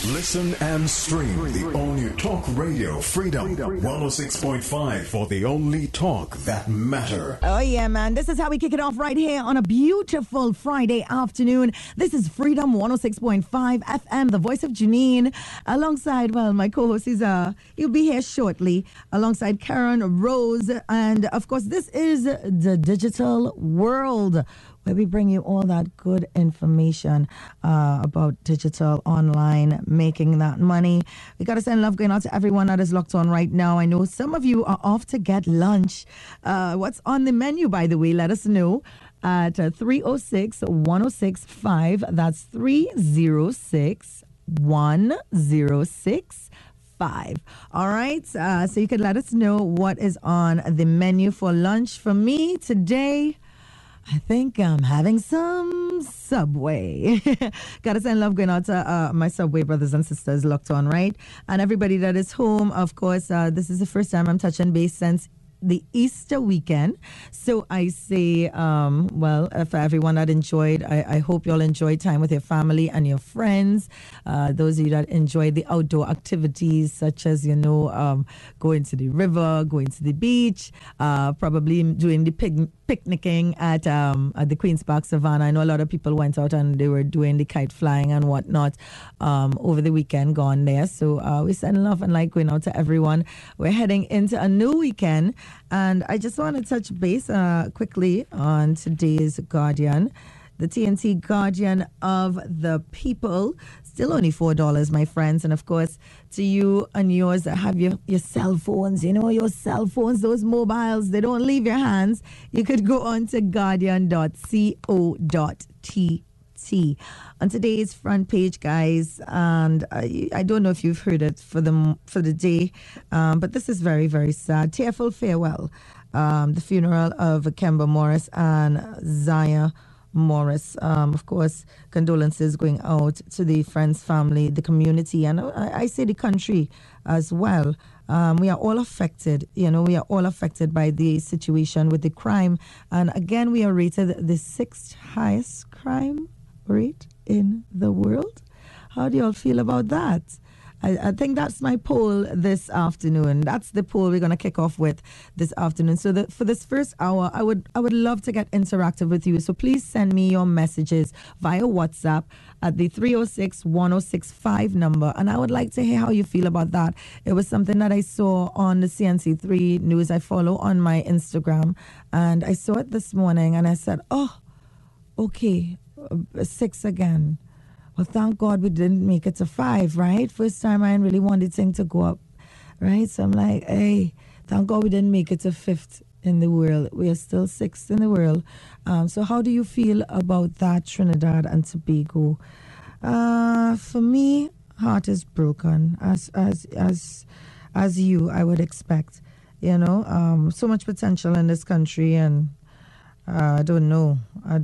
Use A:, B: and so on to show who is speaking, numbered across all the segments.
A: Listen and stream the all-new Talk Radio Freedom 106.5 for the only talk that matter.
B: Oh yeah, man. This is how we kick it off right here on a beautiful Friday afternoon. This is Freedom 106.5 FM, the voice of Janine, alongside, well, my co-host is, he'll be here shortly, alongside Karen, Rose, and of course, this is the digital world, where we bring you all that good information about digital, online, making that money. We got to send love going out to everyone that is locked on right now. I know some of you are off to get lunch. What's on the menu, by the way? Let us know at 306-1065. That's 306-106. All right, so you can let us know what is on the menu for lunch. For me today, I think I'm having some Subway. Gotta send love going out to my Subway brothers and sisters locked on, right? And everybody that is home, of course, this is the first time I'm touching base since the Easter weekend. So I say, well, for everyone that enjoyed, I hope you all enjoyed time with your family and your friends. Those of you that enjoyed the outdoor activities, such as, going to the river, going to the beach, probably doing the picnicking at the Queen's Park Savannah. I know a lot of people went out and they were doing the kite flying and whatnot over the weekend gone there. So we send love and light going out to everyone. We're heading into a new weekend. And I just want to touch base quickly on today's Guardian, the TNT Guardian of the People. Still only $4, my friends. And of course, to you and yours that have your cell phones, your cell phones, those mobiles, they don't leave your hands. You could go on to guardian.co.tt. On today's front page, guys, and I don't know if you've heard it for the day, but this is very, very sad. Tearful farewell. The funeral of Kemba Morris and Zaya Morris. Of course, condolences going out to the friends, family, the community, and I say the country as well. We are all affected, we are all affected by the situation with the crime. And again, we are rated the 6th highest crime rate in the world. How do you all feel about that? I think that's my poll this afternoon. That's the poll we're going to kick off with this afternoon. So for this first hour, I would love to get interactive with you. So please send me your messages via WhatsApp at the 306-1065 number. And I would like to hear how you feel about that. It was something that I saw on the CNC3 news I follow on my Instagram. And I saw it this morning and I said, oh, okay, 6 again. Well, thank God we didn't make it to 5, right? First time I really wanted things to go up, right? So I'm like, hey, thank God we didn't make it to 5th in the world. We are still 6th in the world. So how do you feel about that, Trinidad and Tobago? For me, heart is broken, as you, I would expect. So much potential in this country, and I don't know.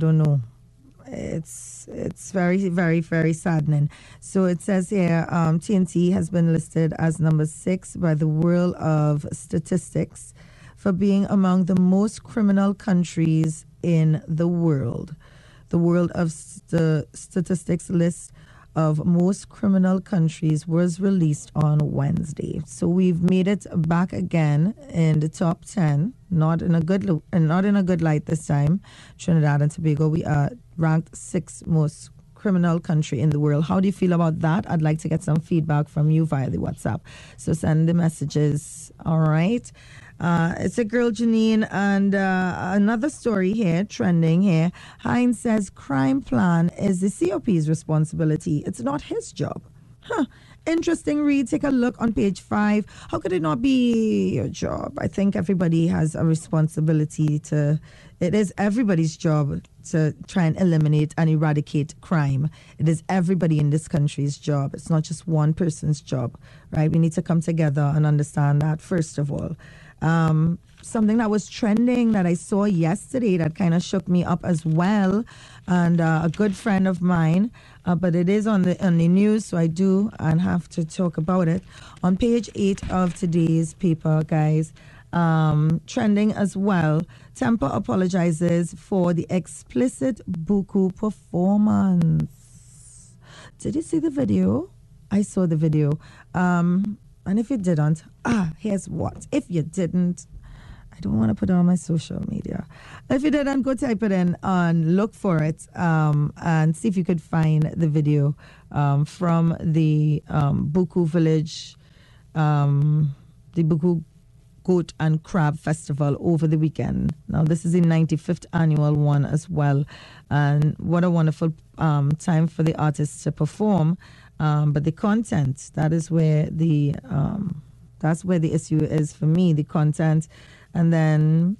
B: It's very, very, very saddening. So it says here, TNT has been listed as number 6 by the World of Statistics for being among the most criminal countries in the world. The World of Statistics list of most criminal countries was released on Wednesday. So we've made it back again in the top 10. Not in a good light this time. Trinidad and Tobago, we are ranked 6th most criminal country in the world. How do you feel about that? I'd like to get some feedback from you via the WhatsApp. So send the messages. All right. It's a girl, Janine, and another story here, trending here. Hines says crime plan is the COP's responsibility. It's not his job. Interesting read. Take a look on page 5. How could it not be your job? I think everybody has a responsibility it is everybody's job to try and eliminate and eradicate crime. It is everybody in this country's job. It's not just one person's job, right? We need to come together and understand that, first of all. Something that was trending that I saw yesterday that kind of shook me up as well, and a good friend of mine, but it is on the news, so I do and have to talk about it. On page 8 of today's paper, guys, trending as well, Temper apologizes for the explicit Buku performance. Did you see the video? I saw the video. And if you didn't, here's what. If you didn't, I don't want to put it on my social media. If you didn't, go type it in and look for it and see if you could find the video from the Buku Village, the Buku Goat and Crab Festival over the weekend. Now, this is the 95th annual one as well. And what a wonderful time for the artists to perform. But the content, that's where the issue is for me, the content. And then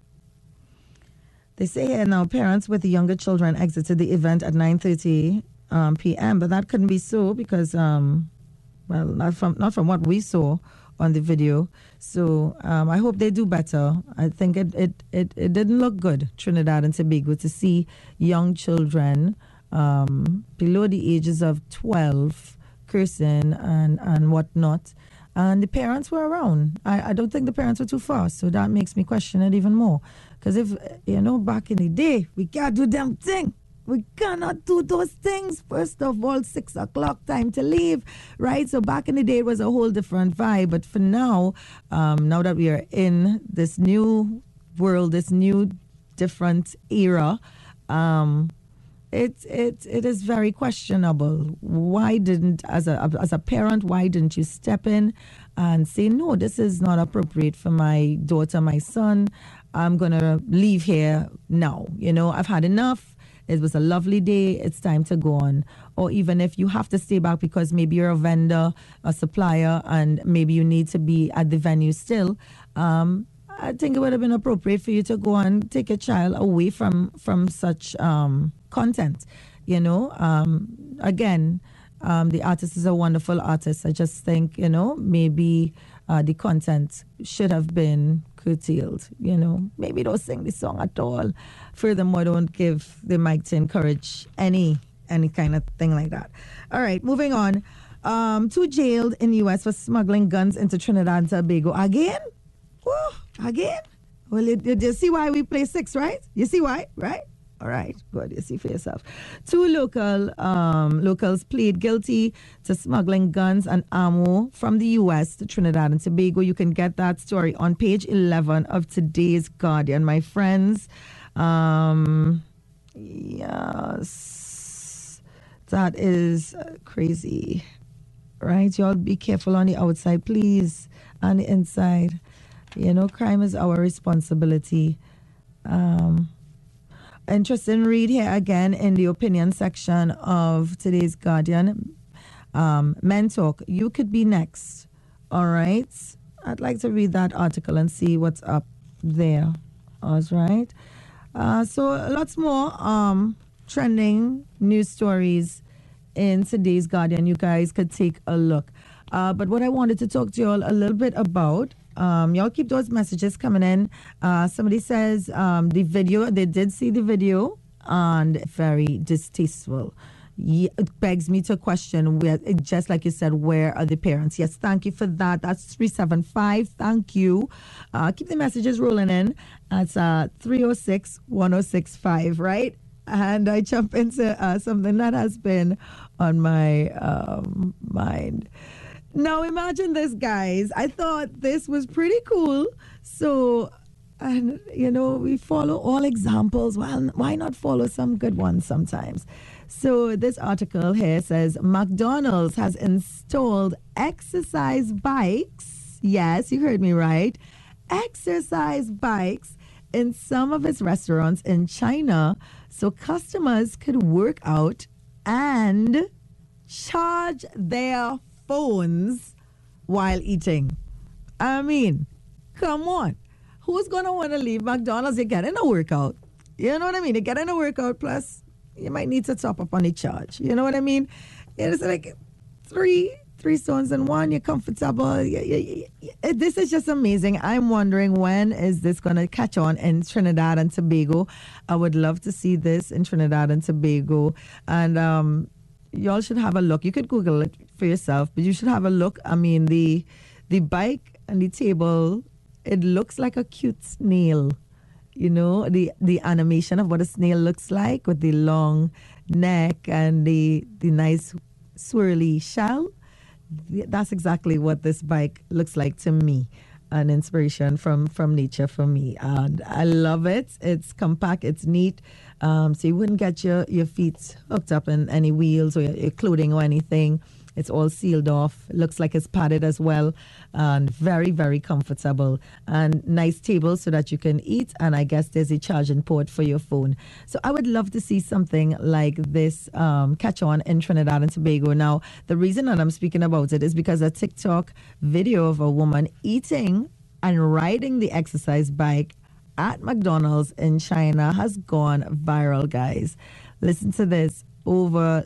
B: they say here now, parents with younger children exited the event at 9:30 p.m. But that couldn't be so because, not from what we saw on the video. So I hope they do better. I think it didn't look good, Trinidad and Tobago, to see young children below the ages of 12 cursing and whatnot. And the parents were around. I don't think the parents were too far, so that makes me question it even more. Because if, back in the day, we can't do them thing. We cannot do those things. First of all, 6 o'clock, time to leave, right? So back in the day, it was a whole different vibe. But for now, now that we are in this new world, this new different era, it is very questionable. Why didn't, as a parent, why didn't you step in and say, no, this is not appropriate for my daughter, my son. I'm going to leave here now. I've had enough. It was a lovely day. It's time to go on. Or even if you have to stay back because maybe you're a vendor, a supplier, and maybe you need to be at the venue still, I think it would have been appropriate for you to go and take your child away from such content. Again, the artist is a wonderful artist. I just think, maybe the content should have been curtailed. Maybe don't sing the song at all. Furthermore, don't give the mic to encourage any kind of thing like that. All right, moving on. 2 jailed in U.S. for smuggling guns into Trinidad and Tobago. Again? Woo, again? Well, you see why we play 6, right? You see why, right? All right, good. You see for yourself. 2 locals plead guilty to smuggling guns and ammo from the U.S. to Trinidad and Tobago. You can get that story on page 11 of today's Guardian, my friends. Yes, that is crazy, right? Y'all be careful on the outside, please, on the inside. Crime is our responsibility. Interesting read here again in the opinion section of today's Guardian. Men talk, you could be next. All right. I'd like to read that article and see what's up there. All right. So lots more trending news stories in today's Guardian. You guys could take a look. But what I wanted to talk to you all a little bit about, y'all keep those messages coming in. Somebody says the video, they did see the video, and very distasteful. It begs me to question, just like you said, where are the parents? Yes, thank you for that. That's 375. Thank you. Keep the messages rolling in. That's 306-1065, right? And I jump into something that has been on my mind. Now, imagine this, guys. I thought this was pretty cool. So, and we follow all examples. Well, why not follow some good ones sometimes? So, this article here says McDonald's has installed exercise bikes. Yes, you heard me right. Exercise bikes in some of its restaurants in China so customers could work out and charge their phones while eating. I mean, come on. Who's going to want to leave McDonald's? You're getting a workout. You know what I mean? You're getting a workout, plus you might need to top up on the charge. You know what I mean? It's like three stones in one. You're comfortable. This is just amazing. I'm wondering, when is this going to catch on in Trinidad and Tobago? I would love to see this in Trinidad and Tobago. And y'all should have a look. You could Google it for yourself, but you should have a look. I mean, the bike and the table, it looks like a cute snail. The animation of what a snail looks like with the long neck and the nice swirly shell. that's exactly what this bike looks like to me. An inspiration from nature for me, and I love it. It's compact, it's neat, so you wouldn't get your feet hooked up in any wheels or your clothing or anything. It's all sealed off. It looks like it's padded as well, and very, very comfortable. And nice table so that you can eat. And I guess there's a charging port for your phone. So I would love to see something like this catch on in Trinidad and Tobago. Now, the reason that I'm speaking about it is because a TikTok video of a woman eating and riding the exercise bike at McDonald's in China has gone viral, guys. Listen to this. Over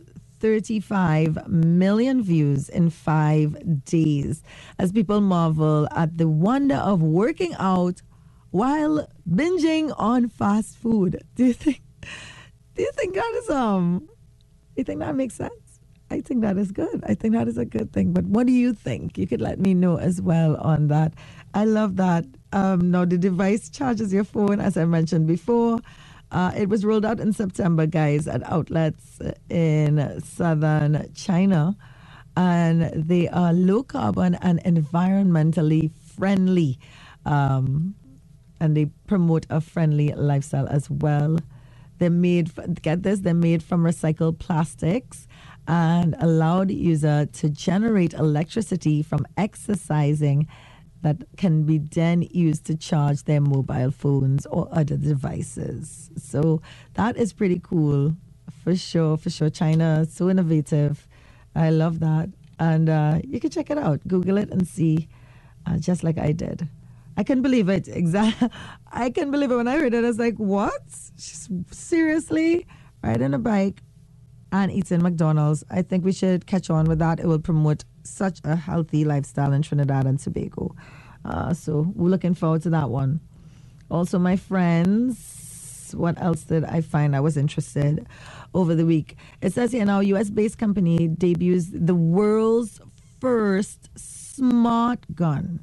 B: 35 million views in 5 days as people marvel at the wonder of working out while binging on fast food. Do you think that is you think that makes sense? I think that is good. I think that is a good thing. But what do you think? You could let me know as well on that. I love that. Now the device charges your phone, as I mentioned before. It was rolled out in September, guys, at outlets in southern China. And they are low carbon and environmentally friendly. And they promote a friendly lifestyle as well. They're made, get this, they're made from recycled plastics and allow the user to generate electricity from exercising that can be then used to charge their mobile phones or other devices. So that is pretty cool, for sure, for sure. China, so innovative. I love that. And you can check it out. Google it and see, just like I did. I couldn't believe it. I couldn't believe it. When I heard it, I was like, what? Seriously? Riding a bike and eating McDonald's. I think we should catch on with that. It will promote such a healthy lifestyle in Trinidad and Tobago. So we're looking forward to that one. Also, my friends, what else did I find I was interested over the week? It says here now, US-based company debuts the world's first smart gun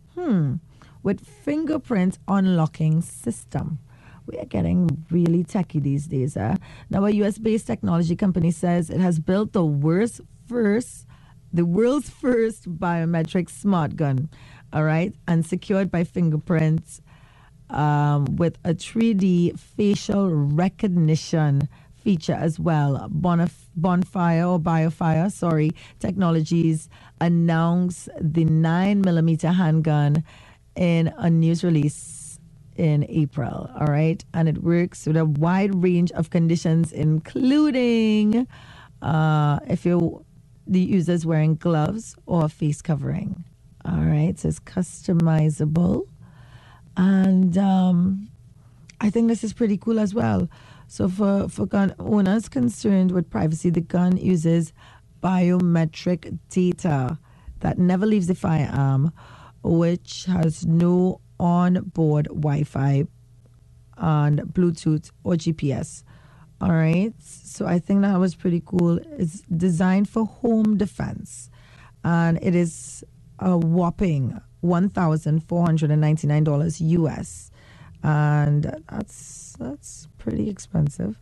B: with fingerprint unlocking system. We are getting really techy these days. Now, a US-based technology company says it has built the world's first biometric smart gun, all right, and secured by fingerprints with a 3D facial recognition feature as well. Biofire Technologies announced the 9mm handgun in a news release in April, all right, and it works with a wide range of conditions, including if the user's wearing gloves or a face covering. All right, so it's customizable. And I think this is pretty cool as well. So for gun owners concerned with privacy, the gun uses biometric data that never leaves the firearm, which has no on-board Wi-Fi and Bluetooth or GPS. All right, so I think that was pretty cool. It's designed for home defense, and it is a whopping $1,499 US, and that's pretty expensive.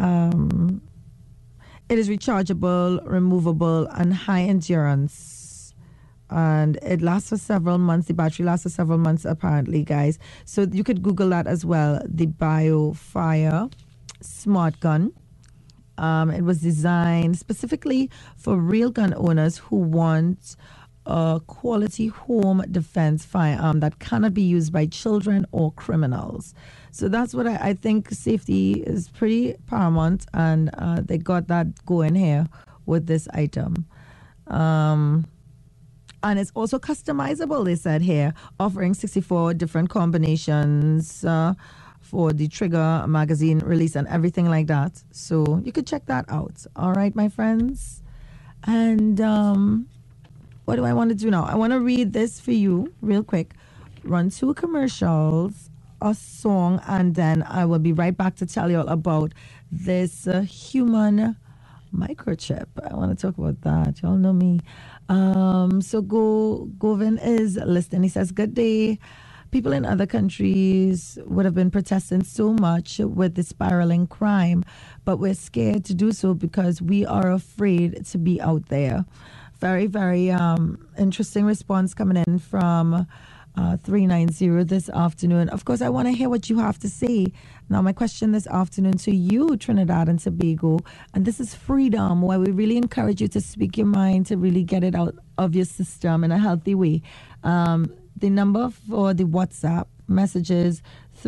B: It is rechargeable, removable, and high endurance, and it lasts for several months. The battery lasts for several months, apparently, guys. So you could Google that as well. The BioFire smart gun. It was designed specifically for real gun owners who want a quality home defense firearm that cannot be used by children or criminals. So that's what I think. Safety is pretty paramount, and they got that going here with this item. And it's also customizable, they said here, offering 64 different combinations for the trigger, magazine release, and everything like that. So you could check that out. All right, my friends. And what do I want to do now? I want to read this for you real quick. Run 2 commercials, a song, and then I will be right back to tell you all about this human microchip. I want to talk about that. Y'all know me. So Govin is listening. He says, good day. People in other countries would have been protesting so much with the spiraling crime, but we're scared to do so because we are afraid to be out there. Very, very interesting response coming in from 390 this afternoon. Of course, I want to hear what you have to say. Now, my question this afternoon to you, Trinidad and Tobago, and this is freedom, where we really encourage you to speak your mind, to really get it out of your system in a healthy way. The number for the WhatsApp messages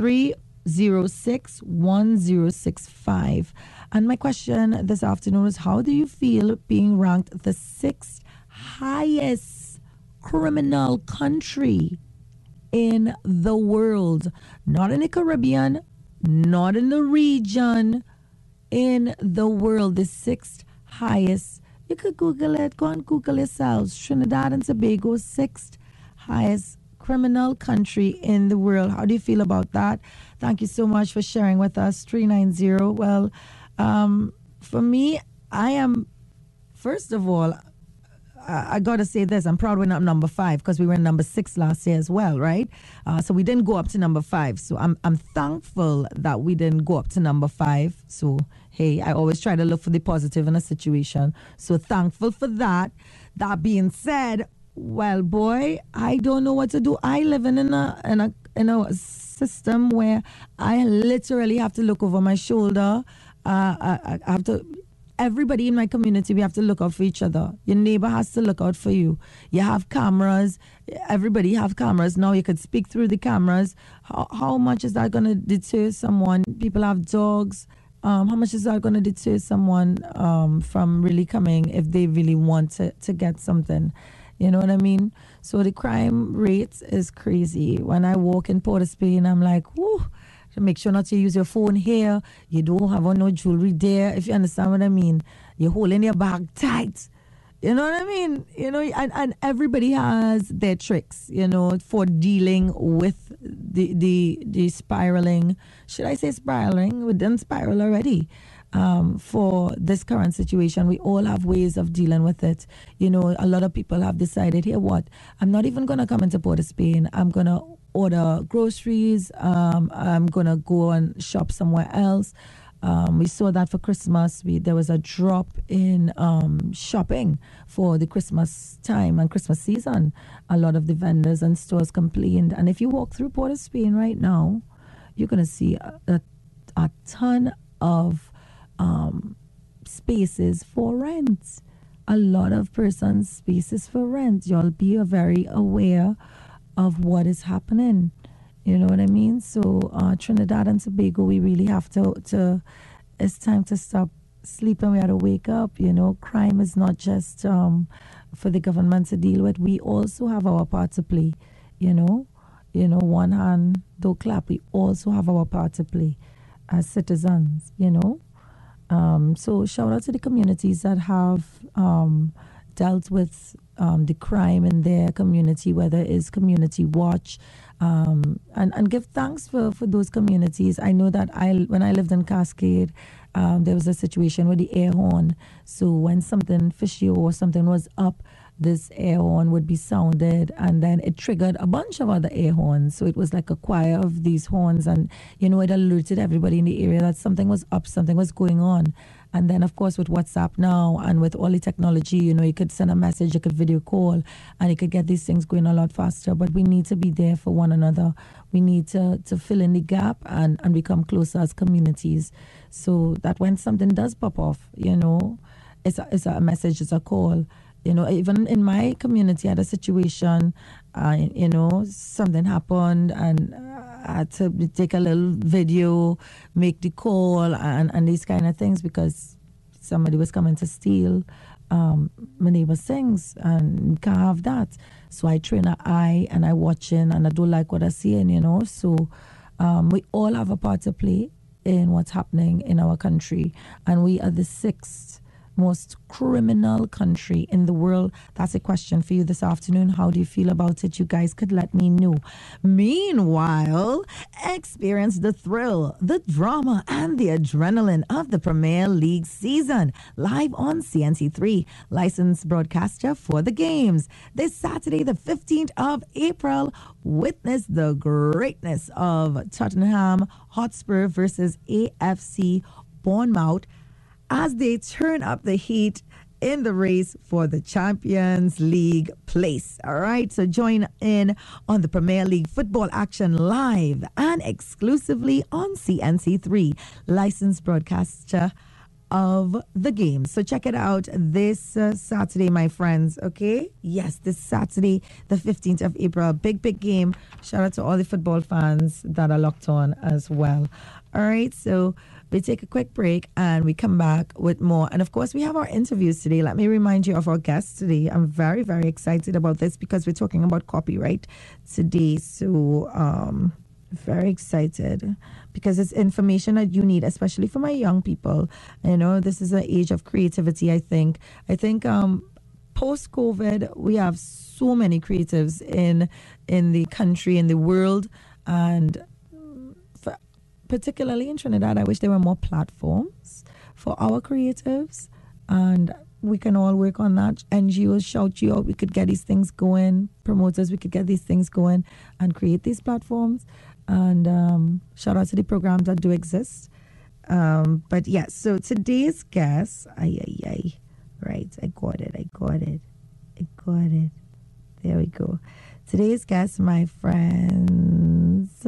B: 3061065. And my question this afternoon is, how do you feel being ranked the 6th highest criminal country in the world? Not in the Caribbean, not in the region, in the world, the 6th highest. You could Google it. Go and Google yourselves. Trinidad and Tobago, 6th highest criminal country in the world. How do you feel about that? Thank you so much for sharing with us. 390. Well, for me, I am, first of all, I got to say this. I'm proud we're not number 5 because we were in number 6 last year as well, right? So we didn't go up to number 5. So I'm thankful that we didn't go up to number 5. So, hey, I always try to look for the positive in a situation. So thankful for that. That being said, well, boy, I don't know what to do. I live in a system where I literally have to look over my shoulder. I have to. Everybody in my community, we have to look out for each other. Your neighbor has to look out for you. You have cameras. Everybody have cameras. Now you could speak through the cameras. How much is that going to deter someone? People have dogs. How much is that going to deter someone from really coming if they really want to get something? You know what I mean? So the crime rate is crazy. When I walk in Port of Spain, I'm like, whoo. To make sure not to use your phone here. You don't have on no jewelry there. If you understand what I mean. You're holding your bag tight. You know what I mean? You know, and everybody has their tricks, you know, for dealing with the spiraling. Should I say spiraling? We didn't spiral already. For this current situation, we all have ways of dealing with it. You know, a lot of people have decided, here, what? I'm not even going to come into Port of Spain. I'm going to order groceries. I'm going to go and shop somewhere else. We saw that for Christmas. There was a drop in shopping for the Christmas time and Christmas season. A lot of the vendors and stores complained. And if you walk through Port of Spain right now, you're going to see a ton of spaces for rent. A lot of persons' spaces for rent. Y'all be very aware of what is happening. You know what I mean? So Trinidad and Tobago, we really have to it's time to stop sleeping. We have to wake up. You know, crime is not just for the government to deal with. We also have our part to play. You know, one hand don't clap. We also have our part to play as citizens. You know, so shout out to the communities that have dealt with the crime in their community, whether it's Community Watch, and give thanks for those communities. I know that when I lived in Cascade, there was a situation with the air horn. So when something fishy or something was up, this air horn would be sounded, and then it triggered a bunch of other air horns. So it was like a choir of these horns, and you know, it alerted everybody in the area that something was up, something was going on. And then, of course, with WhatsApp now and with all the technology, you know, you could send a message, you could video call, and you could get these things going a lot faster. But we need to be there for one another. We need to fill in the gap and become closer as communities, so that when something does pop off, you know, it's a message, it's a call. You know, even in my community, I had a situation, you know, something happened, and I had to take a little video, make the call, and these kind of things, because somebody was coming to steal my neighbor's things, and you can't have that. So I train an eye, and I watching, and I don't like what I seeing, you know. So we all have a part to play in what's happening in our country, and we are the 6th most criminal country in the world. That's a question for you this afternoon. How do you feel about it? You guys could let me know. Meanwhile, experience the thrill, the drama, and the adrenaline of the Premier League season live on CNC3, licensed broadcaster for the games. This Saturday, the 15th of April, witness the greatness of Tottenham Hotspur versus AFC Bournemouth as they turn up the heat in the race for the Champions League place. All right, so join in on the Premier League football action live and exclusively on CNC3, licensed broadcaster of the game. So check it out this Saturday, my friends. Okay, yes, this Saturday, the 15th of April, big game. Shout out to all the football fans that are locked on as well. All right, so we take a quick break and we come back with more. And of course, we have our interviews today. Let me remind you of our guests today. I'm very, very excited about this because we're talking about copyright today. So, very excited because it's information that you need, especially for my young people. You know, this is an age of creativity, I think. Post-COVID, we have so many creatives in the country, in the world, and particularly in Trinidad, I wish there were more platforms for our creatives, and we can all work on that. NGOs shout you out, we could get these things going. Promoters, we could get these things going and create these platforms. And shout out to the programs that do exist. But yeah, so today's guest, right, I got it. There we go. Today's guest, my friends,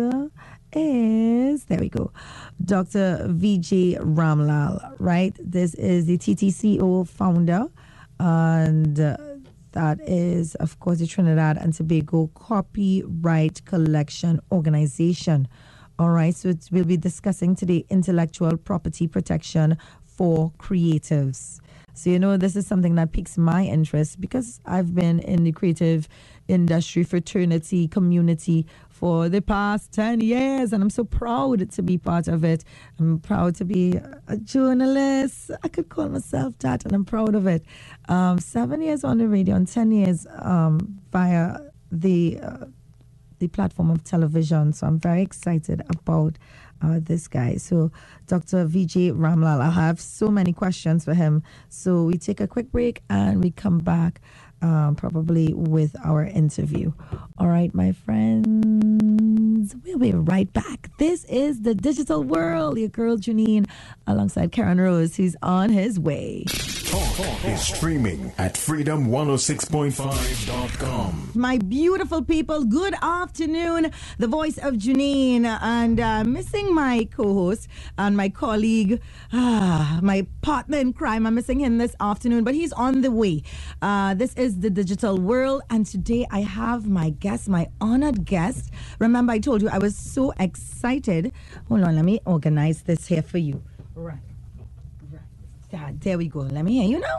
B: is, there we go, Dr. Vijay Ramlal, right? This is the TTCO founder, and that is, of course, the Trinidad and Tobago Copyright Collection Organization. All right, so we'll be discussing today intellectual property protection for creatives. So, you know, this is something that piques my interest because I've been in the creative industry, fraternity, community for the past 10 years, and I'm so proud to be part of it. I'm proud to be a journalist. I could call myself that, and I'm proud of it. 7 years on the radio and 10 years via the platform of television. So I'm very excited about this guy. So Dr. Vijay Ramlal, I have so many questions for him. So we take a quick break and we come back probably with our interview. All right, my friends, we'll be right back. This is The Digital World. Your girl Janine alongside Karen Rose, who's on his way.
A: Talk is streaming at freedom106.5.com.
B: My beautiful people, good afternoon. The voice of Janine, and missing my co-host and my colleague, my partner in crime. I'm missing him this afternoon, but he's on the way. This is The Digital World, and today I have my guest, my honored guest. Remember, I told you I was so excited. Hold on, let me organize this here for you. Right. There we go. Let me hear you now.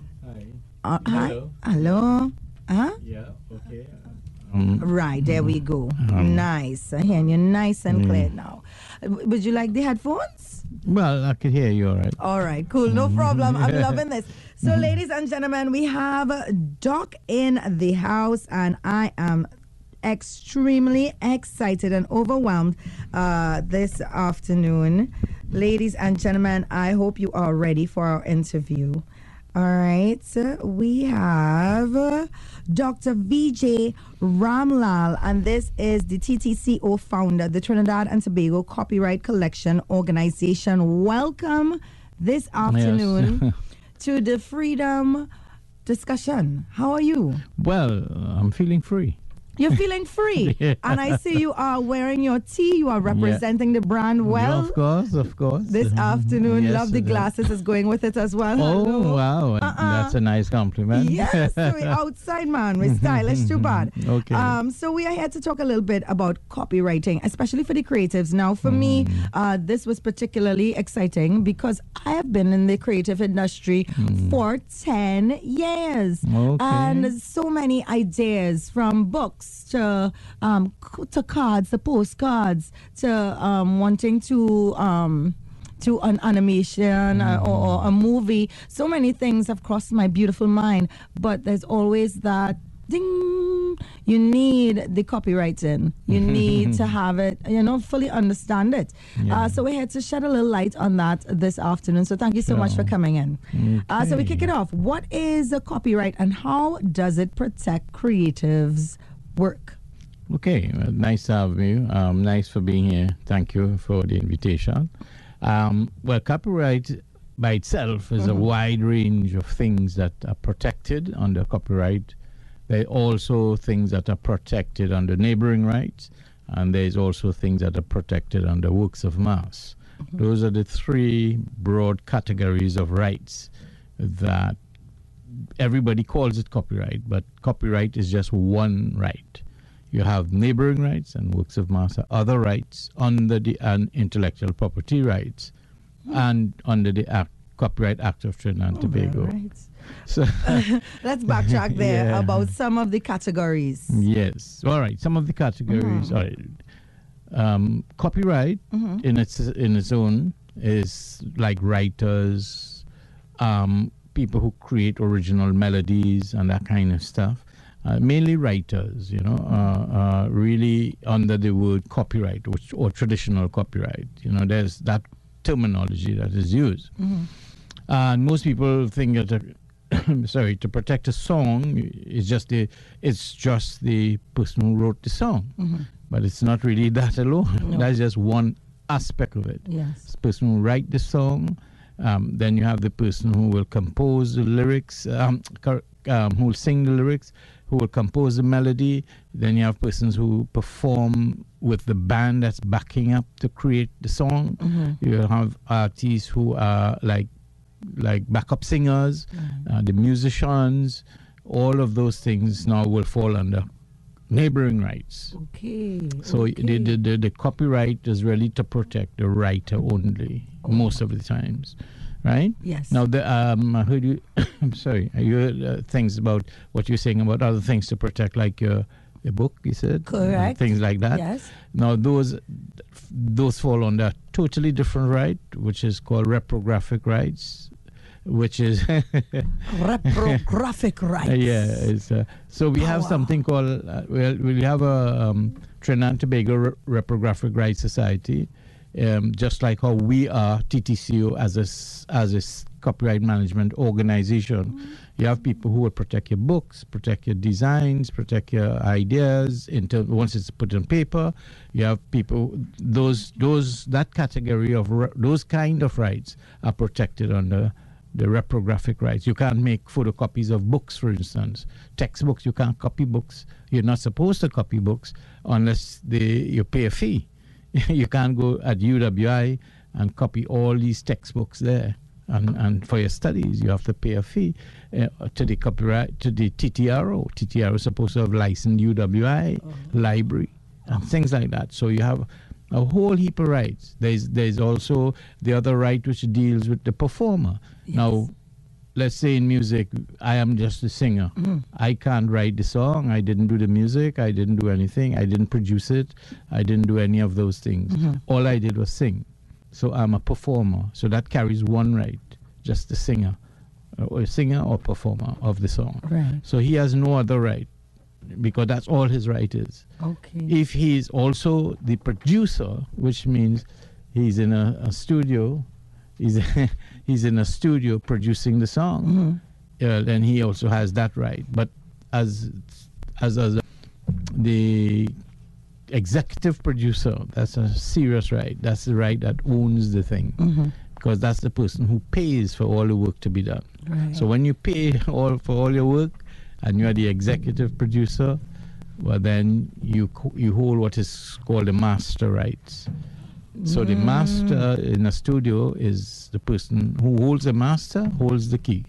C: Hi.
B: Hi. Hello.
C: Yeah, okay.
B: Right, there we go. Nice. I hear you nice and clear now. Would you like the headphones?
C: Well, I could hear you all right.
B: All right, cool. No problem. I'm loving this. So, ladies and gentlemen, we have Doc in the house, and I am extremely excited and overwhelmed this afternoon. Ladies and gentlemen, I hope you are ready for our interview. All right, we have Dr. Vijay Ramlal, and this is the TTCO founder, the Trinidad and Tobago Copyright Collection Organization. Welcome this afternoon to the Freedom discussion. How are you?
C: Well, I'm feeling free.
B: You're feeling free.
C: Yeah.
B: And I see you are wearing your tea. You are representing the brand well.
C: Yeah, of course.
B: This afternoon.
C: Yes,
B: Love the glasses is going with it as well.
C: Oh,
B: Hello.
C: wow. That's a nice compliment.
B: Yes, we're outside, man. We're stylish, too bad.
C: Okay.
B: So we are here to talk a little bit about copywriting, especially for the creatives. Now, for me, this was particularly exciting because I have been in the creative industry for 10 years.
C: Okay.
B: And so many ideas, from books to cards, to postcards, to wanting to an animation or a movie. So many things have crossed my beautiful mind, but there's always that ding. You need the copywriting. You need to have it, fully understand it. Yeah. So we're here to shed a little light on that this afternoon. So thank you so much for coming in.
C: Okay.
B: So we kick it off. What is a copyright and how does it protect creatives' work?
C: Okay, nice to have you. Nice for being here. Thank you for the invitation. Well, copyright by itself is a wide range of things that are protected under copyright. There are also things that are protected under neighboring rights, and there's also things that are protected under works of mass. Those are the three broad categories of rights that everybody calls it copyright, but copyright is just one right. You have neighboring rights and works of mass are other rights under the intellectual property rights and under the Copyright Act of Trinidad and Tobago.
B: Right.
C: So
B: let's backtrack there
C: Yeah.
B: about some of the categories.
C: yes, all right. Some of the categories. All right. Copyright in its own is like writers, people who create original melodies and that kind of stuff. Mainly writers, really under the word copyright or traditional copyright. There's that terminology that is used. And most people think that, to protect a song is just the person who wrote the song. But it's not really that alone.
B: No.
C: That's just one aspect of it.
B: Yes.
C: The person who write the song, then you have the person who will compose the lyrics, who will sing the lyrics, who will compose the melody. Then you have persons who perform with the band that's backing up to create the song. You have artists who are like backup singers, the musicians. All of those things now will fall under neighboring rights.
B: Okay.
C: So the copyright is really to protect the writer only, most of the times, right?
B: Yes.
C: Now, I heard you. I'm sorry. I heard things about what you're saying about other things to protect, like your book. You said
B: Correct.
C: things like that.
B: Yes.
C: Now, those fall under a totally different right, which is called reprographic rights, which is
B: Reprographic rights.
C: yeah. So we have something called we have a Trinidad and Tobago Reprographic Rights Society, just like how we are TTCO as a copyright management organization. You have people who will protect your books, protect your designs, protect your ideas once it's put on paper. You have people that category of those kind of rights are protected under the reprographic rights. You can't make photocopies of books, for instance. Textbooks, you can't copy books. You're not supposed to copy books unless you pay a fee. You can't go at UWI and copy all these textbooks there. And for your studies, you have to pay a fee to the copyright, to the TTRO. TTRO is supposed to have licensed UWI, library, and things like that. So you have a whole heap of rights. There's also the other right which deals with the performer.
B: Yes.
C: Now, let's say in music, I am just a singer. I can't write the song. I didn't do the music. I didn't do anything. I didn't produce it. I didn't do any of those things. All I did was sing. So I'm a performer. So that carries one right, just the singer, or singer or performer of the song.
B: Right.
C: So he has no other right, because that's all his right is.
B: Okay.
C: If he is also the producer, which means he's in a studio, he's in a studio producing the song, then he also has that right. But as the executive producer, that's a serious right. That's the right that owns the thing, because that's the person who pays for all the work to be done.
B: Right.
C: So when you pay for all your work, and you are the executive producer, well, then you hold what is called the master rights. So the master in a studio is the person who holds the master, holds the key.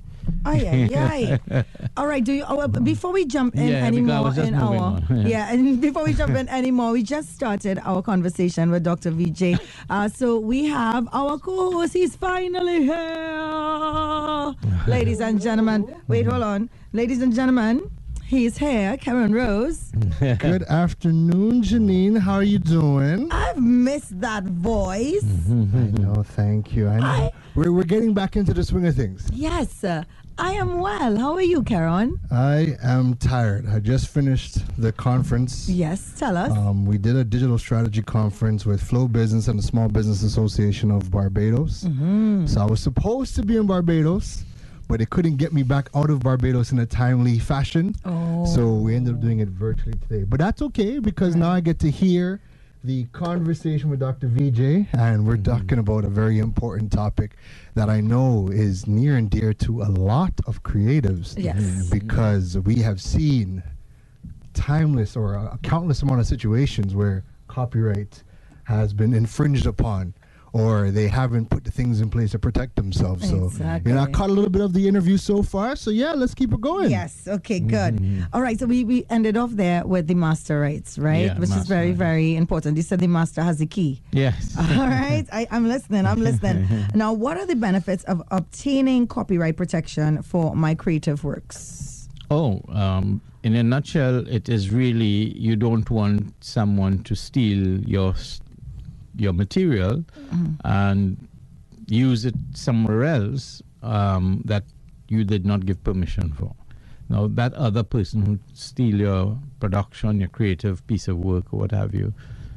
B: All right. Before we jump in anymore in our and before we jump in anymore, we just started our conversation with Dr. VJ. So we have our co-host. He's finally here, ladies and gentlemen. Wait, hold on, ladies and gentlemen. He's here, Cameron Rose.
D: Good afternoon, Janine. How are you doing?
B: I've missed that voice.
D: I know, thank you. I know. We're getting back into the swing of things.
B: Yes, I am well. How are you, Karen?
D: I am tired. I just finished the conference.
B: Yes, tell us.
D: We did a digital strategy conference with Flow Business and the Small Business Association of Barbados. So I was supposed to be in Barbados, but they couldn't get me back out of Barbados in a timely fashion. So we ended up doing it virtually today. But that's okay, because now I get to hear the conversation with Dr. VJ, and we're talking about a very important topic that I know is near and dear to a lot of creatives.
B: Yes.
D: Because we have seen timeless or a countless amount of situations where copyright has been infringed upon, or they haven't put the things in place to protect themselves. So,
B: Exactly.
D: I caught a little bit of the interview so far. So, yeah, let's keep it going.
B: Yes. Okay. Good. All right. So we ended off there with the master rights, right?
C: Yeah,
B: Which is
C: master
B: very,
C: rights.
B: very important. You said the master has the key.
C: Yes.
B: All right. I'm listening. Now, what are the benefits of obtaining copyright protection for my creative works?
C: In a nutshell, it is really, you don't want someone to steal your material and use it somewhere else that you did not give permission for. Now, that other person who steal your production, your creative piece of work or what have you,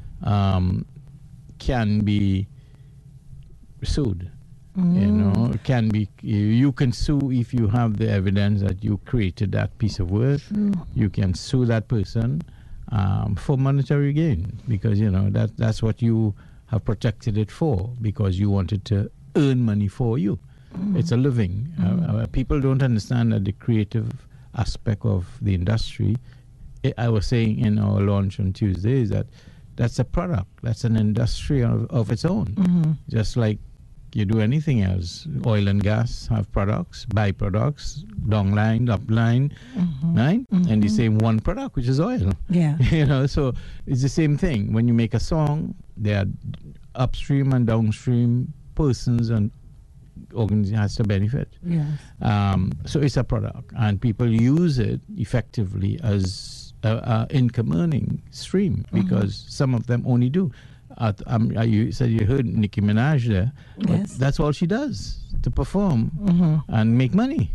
C: can be sued. It can be, you can sue if you have the evidence that you created that piece of work. You can sue that person for monetary gain, because that's what you have protected it for, because you wanted to earn money for you. It's a living. People don't understand that the creative aspect of the industry, I was saying in our launch on Tuesday, is that that's a product, that's an industry of its own. Just like you do anything else. Oil and gas have products, byproducts, downline, upline, right? And the same one product, which is oil.
B: Yeah.
C: So it's the same thing. When you make a song, there are upstream and downstream persons and organization has to benefit.
B: Yes.
C: So it's a product, and people use it effectively as an income earning stream, because some of them only do. You said you heard Nicki Minaj there.
B: Yes.
C: That's all she does, to perform and make money.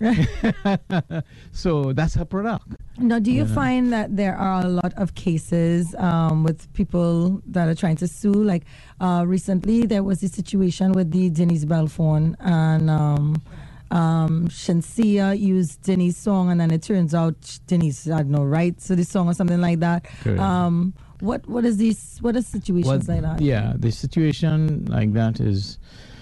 C: So that's her product.
B: Now, do you find that there are a lot of cases with people that are trying to sue? Like recently, there was a situation with the Denise Belfon, and Shenseea used Denny's song, and then it turns out Denise had no rights to the song or something like that. What is these? What are situations like that?
C: Yeah, the situation like that is,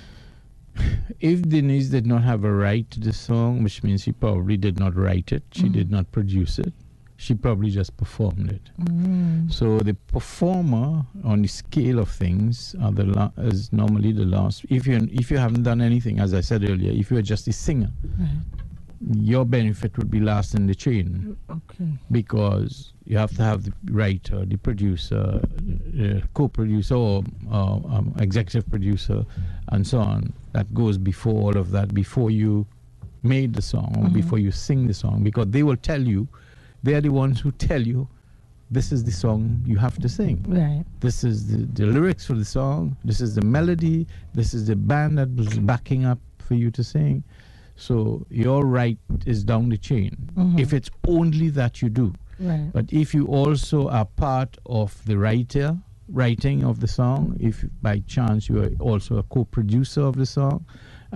C: if Denise did not have a right to the song, which means she probably did not write it, she did not produce it, she probably just performed it. So the performer on the scale of things is normally the last. If you haven't done anything, as I said earlier, if you're just a singer, your benefit would be last in the chain.
B: Okay.
C: Because you have to have the writer, the producer, co-producer, or executive producer, and so on. That goes before all of that, before you made the song, or before you sing the song, because they will tell you, they are the ones who tell you, this is the song you have to sing.
B: Right.
C: This is the lyrics for the song, this is the melody, this is the band that was backing up for you to sing. So your right is down the chain, if it's only that you do.
B: Right.
C: But if you also are part of the writing of the song, if by chance you are also a co-producer of the song,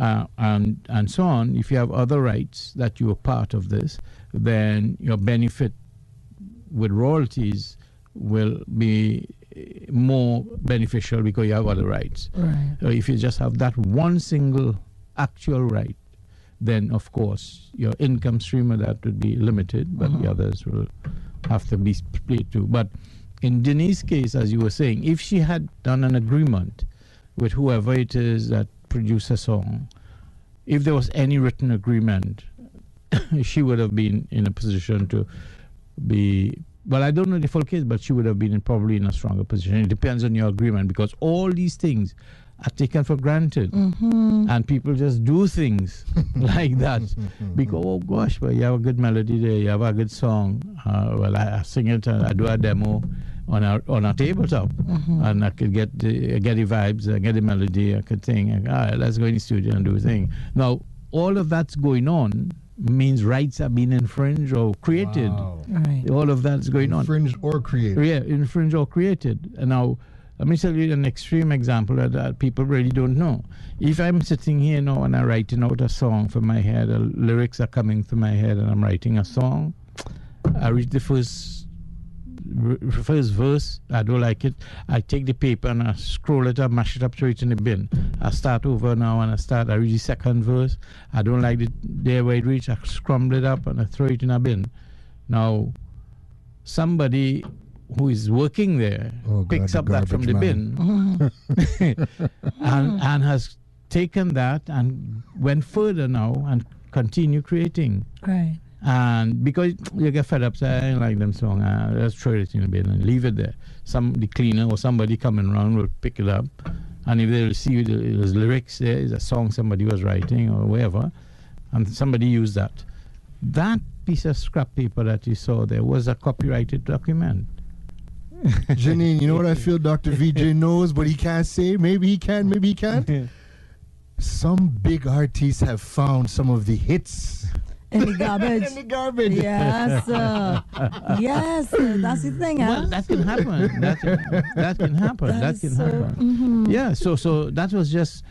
C: and so on, if you have other rights that you are part of this, then your benefit with royalties will be more beneficial because you have other rights.
B: Right.
C: So if you just have that one single actual right, then of course your income stream of that would be limited, but the others will have to be split too. But in Denise's case, as you were saying, if she had done an agreement with whoever it is that produced a song, if there was any written agreement, she would have been in a position to be, well, I don't know the full case, but she would have been probably in a stronger position. It depends on your agreement, because all these things are taken for granted, and people just do things like that because, oh gosh, well, you have a good melody there, you have a good song, well, I sing it, I do a demo on a tabletop, and I could get the vibes, I get the melody, I could sing, all right, let's go in the studio and do a thing. Now, all of that's going on means rights are being infringed or created.
D: Wow.
B: Right.
C: All of that's going on.
D: Infringed or created.
C: Yeah, infringed or created. And now, let me tell you an extreme example that people really don't know. If I'm sitting here now and I'm writing out a song from my head, the lyrics are coming to my head and I'm writing a song, I reach the first first verse, I don't like it. I take the paper and I scroll it up, mash it up, throw it in the bin. I start over now and I read the second verse. I don't like it there where it reaches. I scramble it up and I throw it in a bin. Now, somebody who is working there picks up that from the bin and has taken that and went further now and continue creating.
B: Right.
C: And because you get fed up, say, I don't like them song, let's throw it in the bin and leave it there. The cleaner or somebody coming around will pick it up, and if they see there's lyrics there, is a song somebody was writing or whatever, and somebody used that. That piece of scrap paper that you saw there was a copyrighted document.
D: Janine, you know what I feel Dr. VJ knows, but he can't say? Maybe he can, maybe he can't. Some big artists have found some of the hits
B: in the garbage.
D: In the garbage.
B: Yes. Yes. That's the thing.
C: Well, that can happen. That can happen. That can happen.
B: Mm-hmm.
C: Yeah. So that was just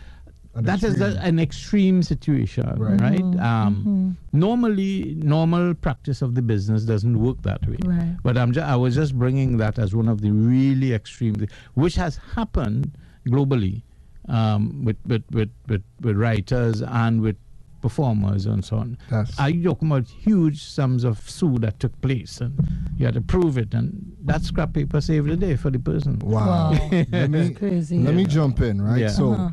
C: an extreme situation, right? Normally, normal practice of the business doesn't work that way.
B: Right.
C: But I was just bringing that as one of the really extreme, which has happened globally, with writers and with performers and so on. Are you talking about huge sums of sue that took place, and you had to prove it, and that scrap paper saved the day for the person.
D: Wow. Let me jump in, right?
C: Yeah.
D: So,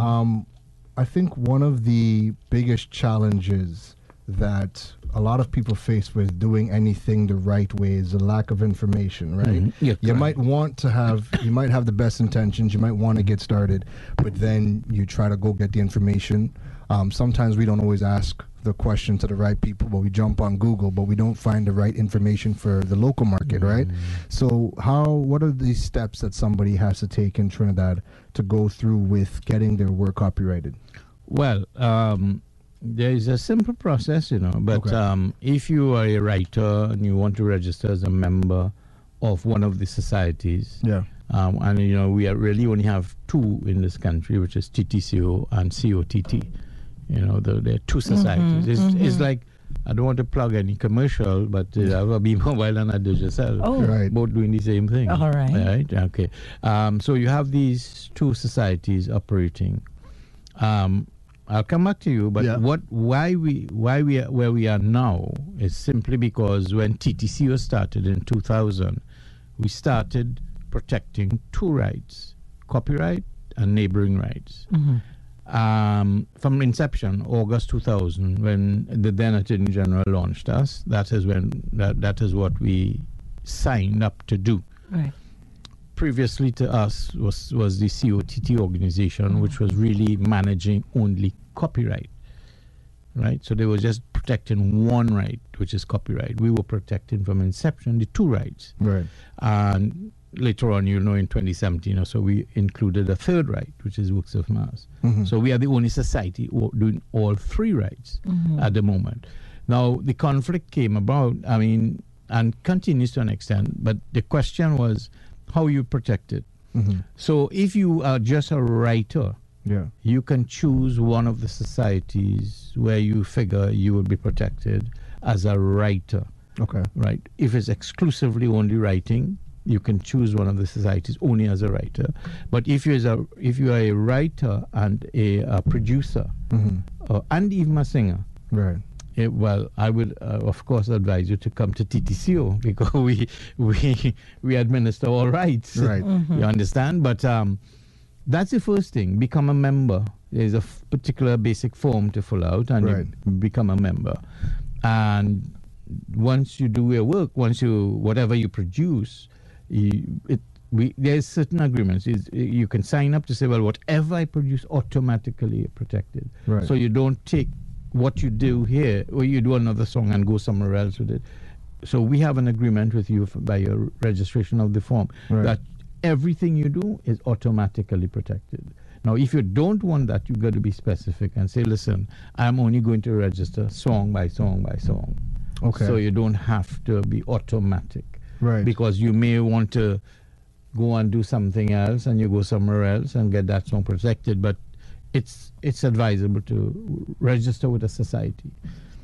D: I think one of the biggest challenges that a lot of people face with doing anything the right way is the lack of information, right?
C: Yeah,
D: you might want to have, you might have the best intentions, you might want to get started, but then you try to go get the information. Sometimes we don't always ask the question to the right people, but we jump on Google, but we don't find the right information for the local market, right? So what are the steps that somebody has to take in Trinidad to go through with getting their work copyrighted?
C: Well, there is a simple process, but if you are a writer and you want to register as a member of one of the societies, and we really only have two in this country, which is TTCO and COTT. There are two societies. It's like, I don't want to plug any commercial, but I have a Be Mobile and a Digicel. Both doing the same thing.
B: All right.
C: Right? Okay. So you have these two societies operating. I'll come back to you, but why we are where we are now is simply because when TTCO started in 2000, we started protecting two rights: copyright and neighboring rights. From inception, August 2000, when the then Attorney General launched us, that is what we signed up to do.
B: Right.
C: Previously to us was the COTT organization, which was really managing only copyright, right? So they were just protecting one right, which is copyright. We were protecting from inception the two rights.
D: Right.
C: And later on, in 2017 or so, we included a third right, which is works of mass. So we are the only society doing all three rights at the moment. Now, the conflict came about, and continues to an extent, but the question was how you protect it. So if you are just a writer, you can choose one of the societies where you figure you will be protected as a writer.
D: Okay.
C: Right. If it's exclusively only writing, you can choose one of the societies only as a writer. But if you are a writer and a producer, and even a singer,
D: right?
C: Well, I would of course advise you to come to TTCO because we administer all rights.
D: Right.
C: You understand? But that's the first thing. Become a member. There's a particular basic form to fill out, and you become a member. And once you do your work, whatever you produce, there's certain agreements. You can sign up to say, well, whatever I produce automatically protected.
D: Right.
C: So you don't take what you do here, or you do another song and go somewhere else with it. So we have an agreement with you by your registration of the form that everything you do is automatically protected. Now, if you don't want that, you've got to be specific and say, listen, I'm only going to register song by song by song.
D: Okay.
C: So you don't have to be automatic.
D: Right.
C: Because you may want to go and do something else and you go somewhere else and get that song protected. But it's advisable to register with a society.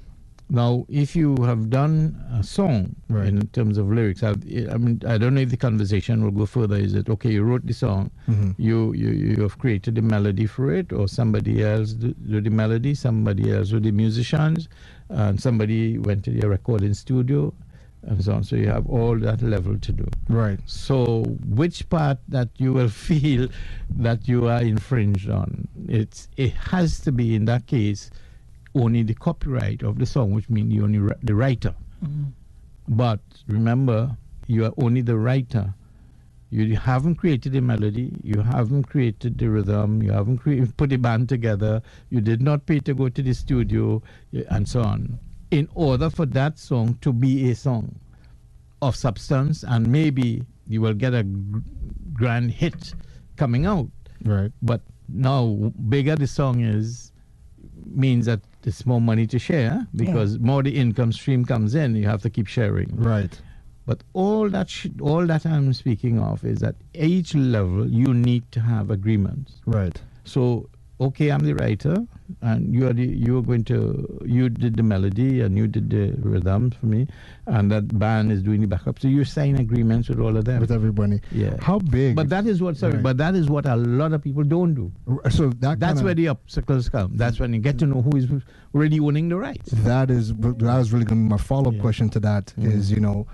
C: Now, if you have done a song
D: Right.
C: in terms of lyrics, I mean, I don't know if the conversation will go further. Is it okay? You wrote the song, you have created the melody for it, or somebody else do the melody, somebody else do the musicians, and somebody went to the recording studio, and so on. So you have all that level to do.
D: Right.
C: So, which part that you will feel that you are infringed on? It has to be in that case only the copyright of the song, which means you only the writer. But remember, you are only the writer. You haven't created the melody, you haven't created the rhythm, you haven't put the band together, you did not pay to go to the studio, and so on. In order for that song to be a song of substance, and maybe you will get a grand hit coming out.
D: Right.
C: But now, bigger the song is, means that there's more money to share, because more the income stream comes in, you have to keep sharing.
D: Right.
C: But all that I'm speaking of is that each level you need to have agreements.
D: Right.
C: So, okay, I'm the writer, and you did the melody and you did the rhythms for me, and that band is doing the backup. So you sign agreements with all of them.
D: With everybody.
C: Yeah.
D: How big?
C: But that is what
D: Right.
C: but that is what a lot of people don't do.
D: So
C: That's where the obstacles come. That's when you get to know who is really owning the rights.
D: that was really going to be my follow-up question to that. Is,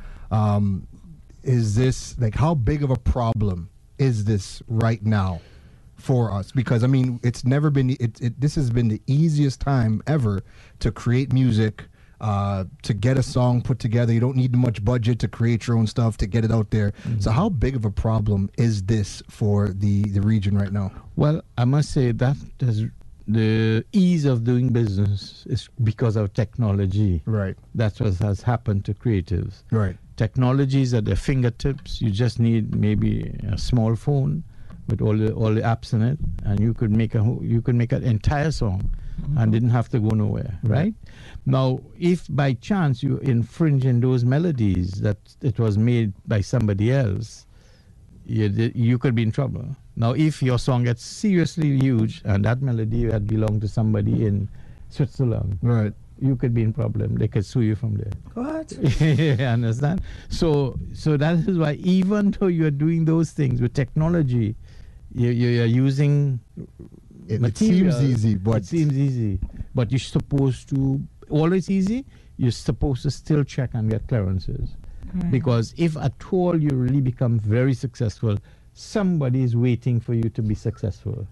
D: is this, like, how big of a problem is this right now for us? Because I mean, it's never been this has been the easiest time ever to create music, to get a song put together. You don't need much budget to create your own stuff, to get it out there. So how big of a problem is this for the region right now?
C: Well, I must say that the ease of doing business is because of technology.
D: Right.
C: That's what has happened to creatives.
D: Right.
C: Technology is at their fingertips. You just need maybe a small phone with all the apps in it, and you could make an entire song and didn't have to go nowhere, right? Now, if by chance you infringe in those melodies that it was made by somebody else, you could be in trouble. Now, if your song gets seriously huge and that melody had belonged to somebody in Switzerland,
D: Right.
C: you could be in problem. They could sue you from there.
B: What?
C: You understand? So that is why, even though you're doing those things with technology, you're using
D: It
C: material.
D: seems easy, but
C: It seems easy. But you're supposed to, always easy, you're supposed to still check and get clearances. Because if at all you really become very successful, somebody is waiting for you to be successful.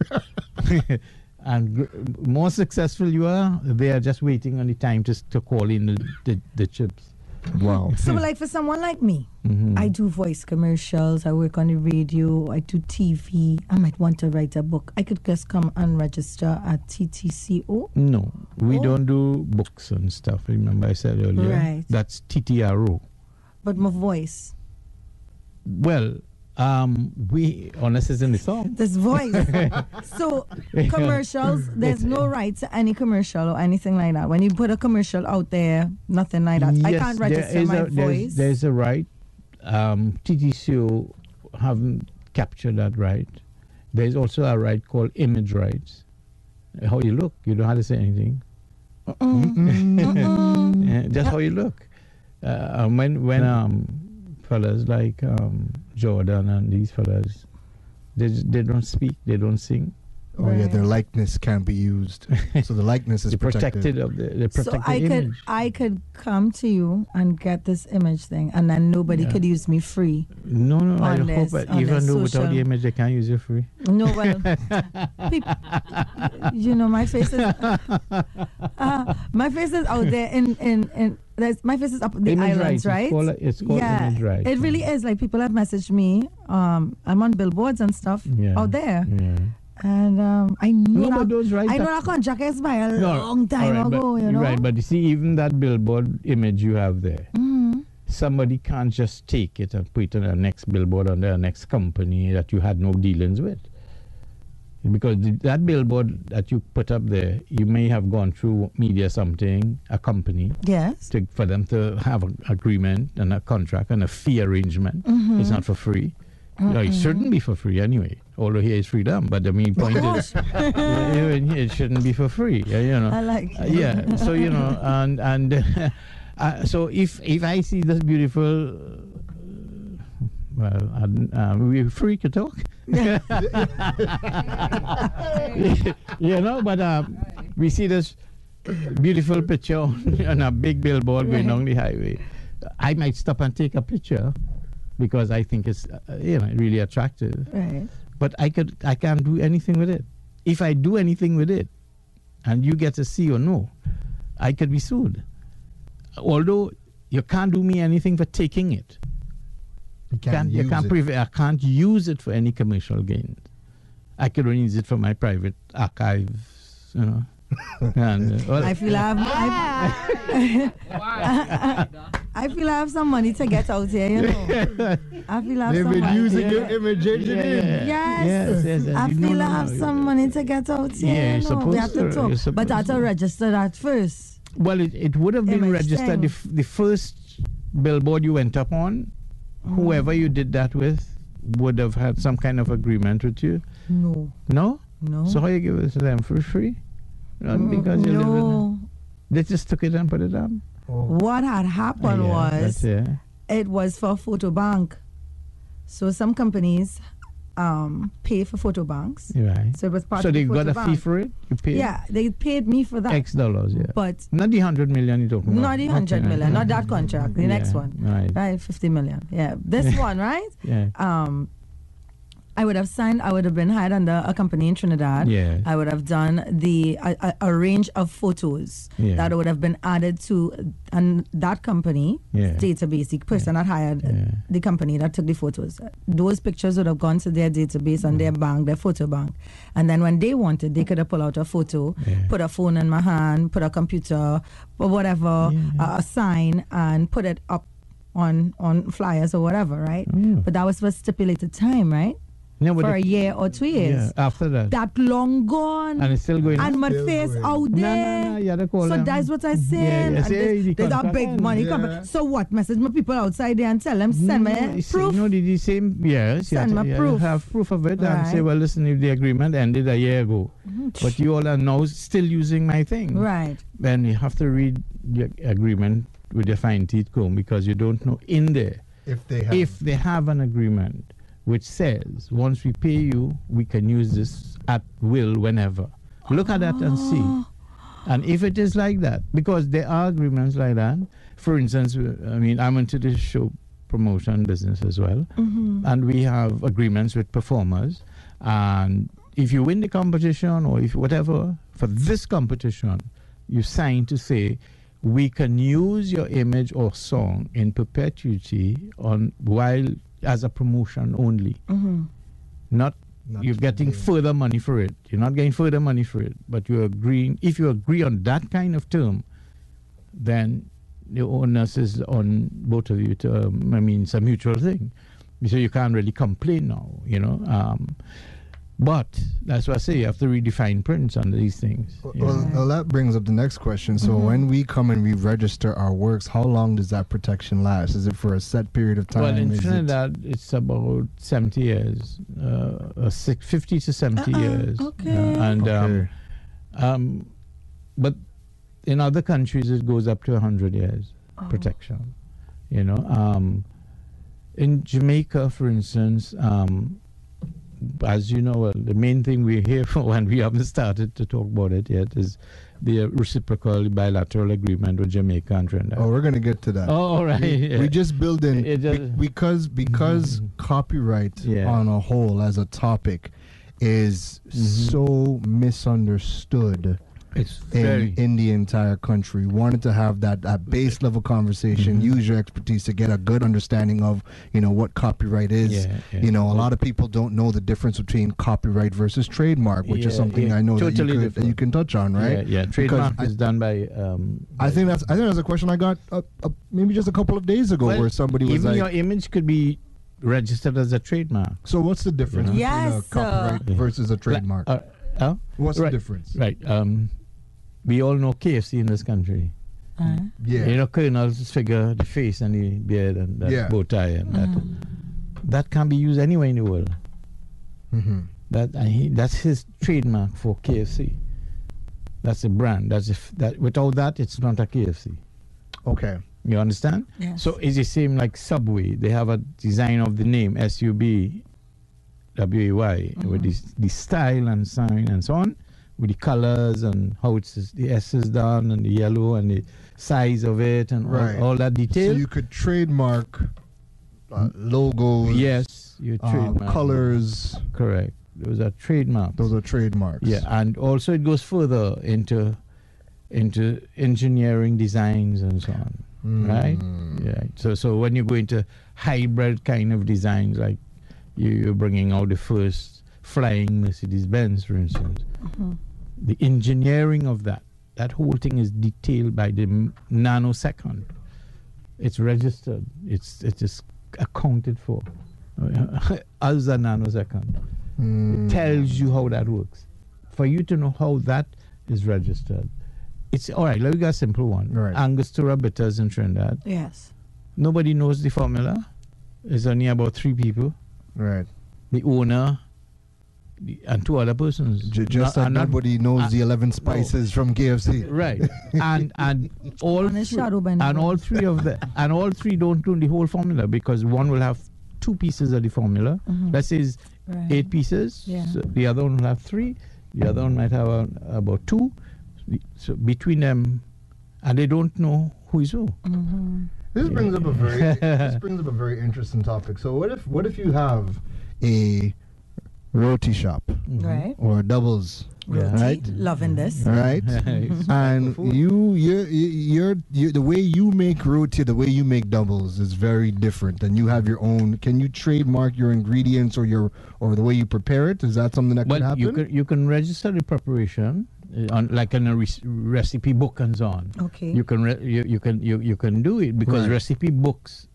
C: And more successful you are, they are just waiting on the time to call in the chips.
D: wow.
B: So, like, for someone like me, I do voice commercials, I work on the radio, I do TV, I might want to write a book. I could just come and register at TTCO.
C: No, we
B: Oh.
C: don't do books and stuff. Remember I said earlier?
B: Right.
C: That's TTRO.
B: But my voice,
C: Well, unless it's in the song.
B: this voice. So, commercials, there's no right to any commercial or anything like that. When you put a commercial out there, nothing like that. I
C: Yes,
B: can't
C: there
B: register
C: is
B: my voice.
C: There's a right. TTCO haven't captured that right. There's also a right called image rights. How you look. You don't have to say anything. Just how you look. When fellas like Jordan and these fellas, they don't speak, they don't sing.
D: Oh yeah, their
B: Right.
D: likeness can't be used. So the likeness is
C: They're
D: protected.
C: they're protected
B: So
C: image.
B: I could come to you and get this image thing, and then nobody
C: Yeah.
B: could use me free.
C: No, I
B: on
C: hope
B: this-
C: that
B: on
C: even
B: this
C: though without
B: social-
C: the image they can't use it free.
B: No, well, my face is my face is out there in my face is up the
C: Image
B: islands,
C: rights,
B: right?
C: it's called
B: yeah,
C: image rights.
B: it really is. Like, people have messaged me. I'm on billboards and stuff
C: Yeah.
B: out there,
C: Yeah.
B: and I know
C: No, but
B: that,
C: those rights
B: I know
C: are-
B: that contract expired a
C: No,
B: long time
C: all right,
B: ago.
C: but,
B: You know,
C: Right, but you see, even that billboard image you have there,
B: Mhm.
C: somebody can't just take it and put it on the next billboard on their next company that you had no dealings with. Because that billboard that you put up there, you may have gone through media something, a company,
B: Yes.
C: for them to have an agreement and a contract and a fee arrangement. It's not for free. It shouldn't be for free anyway. Although here is freedom, but the main point is it shouldn't be for free. You know.
B: I like it.
C: Yeah. So you know, and so if I see this beautiful, we're free to talk. You know, but we see this beautiful picture on a big billboard going down the highway. I might stop and take a picture because I think it's really attractive.
B: Right.
C: But I can't do anything with it. If I do anything with it, and you get a C or no, I could be sued. Although you can't do me anything for taking it. I can't use it for any commercial gain. I could only use it for my private archives, you know. And,
B: I feel I have some money to get out here, you know. I feel I have
D: They've
B: some
D: been
B: money.
D: using your image,
B: Yes. I feel I have some money to get out here.
C: Yeah,
B: you know. We have to talk. But I have to register that first.
C: Well, it would have been
B: Image
C: registered if the first billboard you went up on, whoever you did that with would have had some kind of agreement with you.
B: No.
C: No?
B: No.
C: So how you give it to them for free? Not because you live in they just took it and put it up.
B: What had happened was it was for photo bank. So some companies pay for photo banks.
C: Right.
B: So it was part
C: so
B: of
C: they
B: the
C: got
B: photo
C: a fee
B: bank.
C: for it? You paid?
B: Yeah, they paid me for that.
C: X dollars, yeah.
B: But
C: not the 100 million you're talking about.
B: not the 100 million, not that contract, the next one.
C: Right.
B: 50 million. Yeah. This one, right?
C: Yeah.
B: I would have been hired under a company in Trinidad.
C: Yeah.
B: I would have done a range of photos that would have been added to that company database. The person that hired the company that took the photos. Those pictures would have gone to their database on their bank, their photo bank. And then when they wanted, they could have pulled out a photo, put a phone in my hand, put a computer, or whatever, a sign, and put it up on flyers or whatever, right? But that was for stipulated time, right?
C: No,
B: for a year or 2 years.
C: Yeah, after that.
B: That long gone.
C: And it's still going on.
B: And my face out there.
C: No, you had to call
B: so
C: them.
B: that's what I'm saying. There's a big money coming. So what? Message my people outside there and tell them, send me proof.
C: No, the same, yes.
B: Send me proof.
C: You have proof of it and say, well, listen, if the agreement ended a year ago, but you all are now still using my thing.
B: Right.
C: Then you have to read the agreement with your fine teeth comb because you don't know in there if they have an agreement which says once we pay you, we can use this at will whenever. Look at that and see. And if it is like that, because there are agreements like that. For instance, I mean, I'm into the show promotion business as well, and we have agreements with performers. And if you win the competition or if whatever, for this competition, you sign to say, we can use your image or song in perpetuity while as a promotion only. Not you're getting further money for it. You're not getting further money for it, but you're agreeing. If you agree on that kind of term, then the onus is on both of you to, it's a mutual thing. So you can't really complain now, you know. But that's what I say, you have to redefine prints on these things.
D: Well, that brings up the next question. So when we come and we register our works, how long does that protection last? Is it for a set period of time?
C: Well, in Trinidad, it's about 70 years, 50 to 70 years.
B: Okay.
C: But in other countries, it goes up to 100 years protection. You know, in Jamaica, for instance, as you know, the main thing we're here for when we haven't started to talk about it yet is the reciprocal bilateral agreement with Jamaica and Trinidad.
D: Oh, we're going to get to that.
C: Oh, all right.
D: We just build in, because copyright on a whole as a topic is so misunderstood in the entire country. Wanted to have that base level conversation, use your expertise to get a good understanding of, you know, what copyright is. You know, a lot of people don't know the difference between copyright versus trademark, which is something I know that you can touch on, right?
C: Yeah, trademark is done by
D: I think that's a question I got maybe just a couple of days ago, where somebody was like,
C: your image could be registered as a trademark.
D: So what's the difference between a copyright versus a trademark? What's the difference?
C: Right. We all know KFC in this country. You know, Colonel's figure, the face and the beard and that bow tie and that. That can be used anywhere in the world.
D: Mm-hmm.
C: That's his trademark for KFC. That's a brand. That without that, it's not a KFC.
D: Okay.
C: You understand?
B: Yes.
C: So it's the same like Subway. They have a design of the name SUBWAY with the style and sign and so on, with the colors and how the S is done and the yellow and the size of it and all that detail.
D: So you could trademark logos.
C: Yes, you trademark
D: colors.
C: Correct. Those are trademarks.
D: Those are trademarks.
C: Yeah, and also it goes further into engineering designs and so on. Right? Yeah. So when you go into hybrid kind of designs, like you're bringing out the first flying Mercedes-Benz, for instance, the engineering of that whole thing is detailed by the nanosecond. It's registered. It is accounted for as a nanosecond. It tells you how that works. For you to know how that is registered, it's all right. Let me get a simple one.
D: Right.
C: Angostura bitters in Trinidad.
B: Yes.
C: Nobody knows the formula. There's only about 3 people.
D: Right.
C: The owner and 2 other persons.
D: Just like nobody knows the 11 spices from KFC.
C: Right. and all
B: One is
C: three,
B: shadow by
C: and
B: name.
C: all 3 of them and all 3 don't know the whole formula, because one will have 2 pieces of the formula. Let's say it's 8 pieces.
B: Yeah.
C: So the other one will have 3. The other one might have about 2. So between them, and they don't know who is who.
D: This brings up a very interesting topic. So what if you have a roti shop
B: Right.
D: or a doubles,
B: Roti.
D: right?
B: Loving this.
D: Right, and you're the way you make roti, the way you make doubles is very different, and you have your own. Can you trademark your ingredients or the way you prepare it? Is that something that could happen?
C: you can register the preparation like in a recipe book and so on.
B: Okay.
C: You can do it, because
D: Right.
C: recipe books,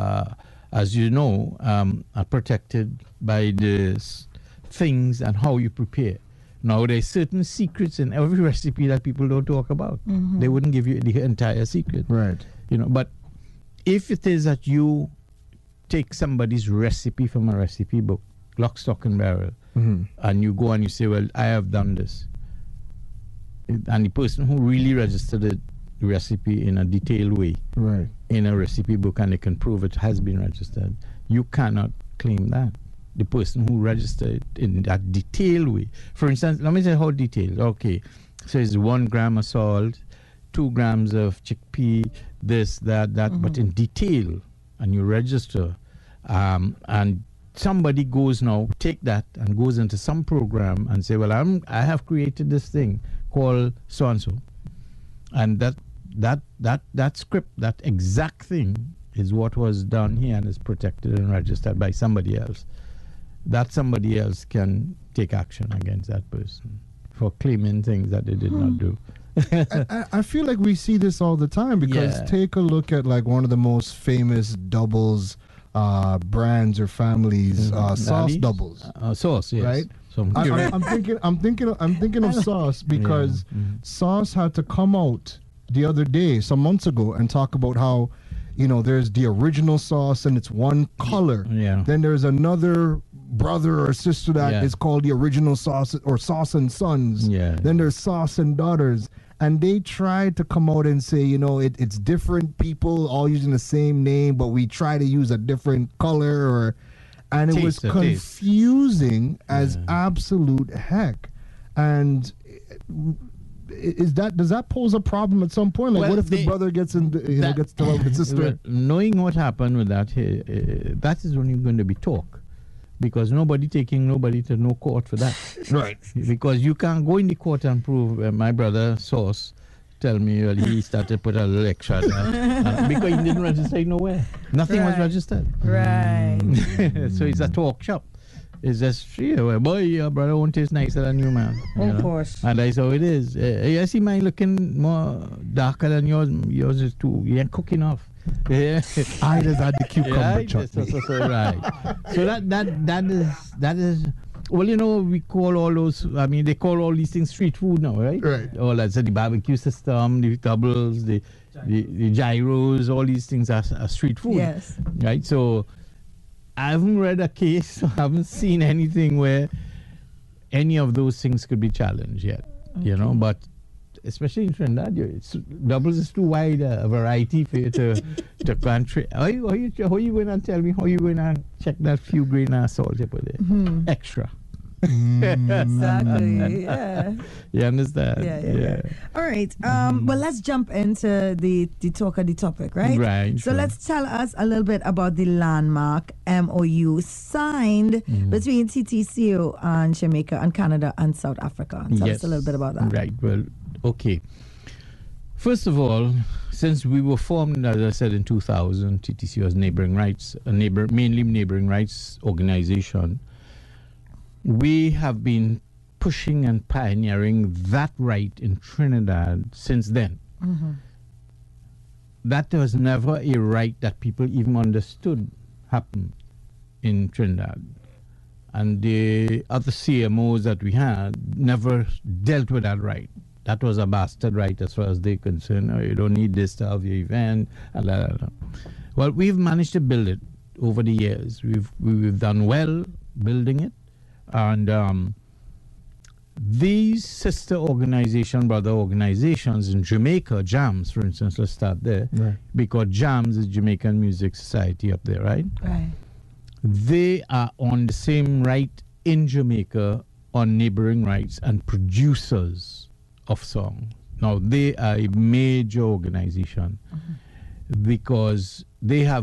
C: as you know, are protected by the things and how you prepare. Now, there's certain secrets in every recipe that people don't talk about. They wouldn't give you the entire secret.
D: Right.
C: But if it is that you take somebody's recipe from a recipe book, lock, stock, and barrel, and you go and you say, well, I have done this, and the person who really registered the recipe in a detailed way
D: Right.
C: in a recipe book, and they can prove it has been registered, you cannot claim that. The person who registered in that detailed way. For instance, let me say how detailed. Okay, so it's 1 gram of salt, 2 grams of chickpea, this, that, but in detail, and you register, and somebody goes now, take that and goes into some program and say, well, I have created this thing called so and so, and that script, that exact thing is what was done here and is protected and registered by somebody else. That somebody else can take action against that person for claiming things that they did not do.
D: I feel like we see this all the time, because take a look at like one of the most famous doubles brands or families, sauce doubles.
C: Sauce, yes.
D: Right?
C: So,
D: I'm thinking of sauce, because sauce had to come out the other day, some months ago, and talk about how, there's the original sauce and it's one color.
C: Yeah.
D: Then there's another brother or sister that is called the original sauce, or Sauce and Sons.
C: Yeah.
D: Then there's Sauce and Daughters. And they tried to come out and say, it's different people all using the same name, but we try to use a different color, and it was confusing as absolute heck. And does that pose a problem at some point? Like,
C: Well,
D: what if the brother gets to love his sister?
C: Well, knowing what happened with that, that is only going to be talk, because nobody taking nobody to no court for that.
D: Right.
C: Because you can't go in the court and prove my brother Sauce tell me, well, he started to put a little extra there, because he didn't register it nowhere. Nothing was registered.
B: Right.
C: So it's a talk shop. It's just, well, boy, your brother won't taste nicer than you, man.
B: Of course.
C: And that's how it is. Yes, he might looking more darker than yours. Yours is too. You ain't cooking off.
D: I just had the cucumber chutney.
C: Right. So that is. Well, we call all those. I mean, they call all these things street food now, right?
D: Right.
C: All that. So the barbecue system, the doubles, the gyros, all these things are street food.
B: Yes.
C: Right. So I haven't read a case, I haven't seen anything where any of those things could be challenged yet, you know, but especially in Trinidad, doubles is too wide a variety for you to country. How you going to tell me how you going to check that few grain of salt you put there? Extra.
B: Exactly. Yeah.
C: You understand?
B: Yeah. All right. Well, let's jump into the talk of the topic, right?
C: Right.
B: So
C: sure.
B: let's tell us a little bit about the landmark MOU signed between TTCO and Jamaica and Canada and South Africa. Tell us a little bit about that.
C: Right. Well, okay. First of all, since we were formed, as I said, in 2000, TTCO as mainly neighboring rights organization, we have been pushing and pioneering that right in Trinidad since then. That was never a right that people even understood happened in Trinidad. And the other CMOs that we had never dealt with that right. That was a bastard right as far as they're concerned. Oh, you don't need this to have your event. Well, we've managed to build it over the years. We've done well building it. And these sister organization, brother organizations in Jamaica, JAMS, for instance, let's start there,
D: Right.
C: because JAMS is Jamaican Music Society up there, right?
B: Right.
C: They are on the same right in Jamaica on neighboring rights and producers of song. Now, they are a major organization because they have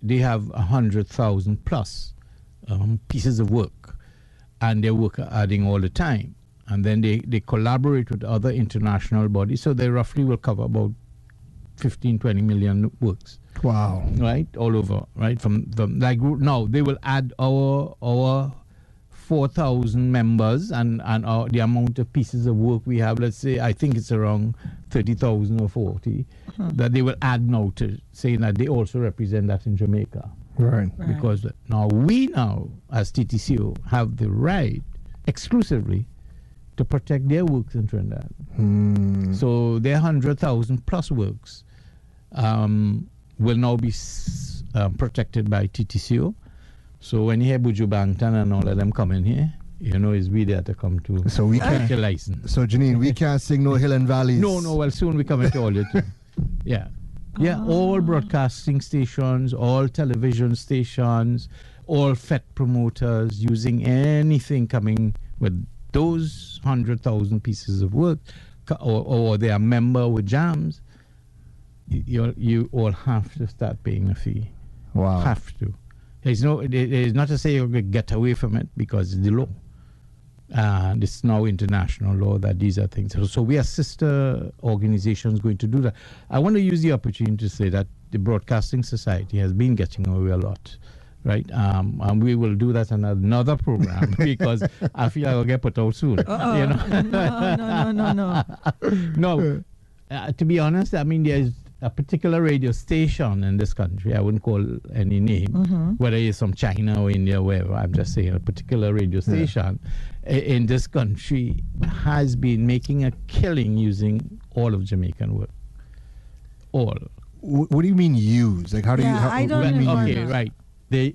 C: 100,000 plus pieces of work. And their work are adding all the time. And then they collaborate with other international bodies. So they roughly will cover about 15, 20 million works.
D: Wow.
C: Right? All over. Right? From like now, they will add our 4,000 members and the amount of pieces of work we have. Let's say, I think it's around 30,000 or 40 that they will add now to saying that they also represent that in Jamaica.
D: Right.
C: Because we as TTCO have the right exclusively to protect their works in Trinidad. So their 100,000 plus works will now be protected by TTCO. So when you hear Buju Banton and all of them coming here, you know it's we there to come to
D: So we
C: get
D: can't.
C: your license.
D: So Janine, we can't sing no Hill and Valleys.
C: No, well soon we coming to all you too. Yeah. Yeah, all broadcasting stations, all television stations, all FET promoters using anything coming with those 100,000 pieces of work, or they are member with JAMS, you all have to start paying a fee.
D: Wow.
C: Have to. There's not to say you're going to get away from it because it's the law. And it's now international law that these are things. So we are sister organizations going to do that. I want to use the opportunity to say that the Broadcasting Society has been getting away a lot, right? And we will do that in another program because I feel I will get put out soon. You know? No. To be honest, I mean, there's a particular radio station in this country, I wouldn't call any name, whether it's from China or India or wherever, I'm just saying a particular radio station in this country has been making a killing using all of Jamaican work. All.
D: What do you mean use? Like how do you?
B: I don't
D: what do you mean
B: know.
D: use?
C: Okay, right. They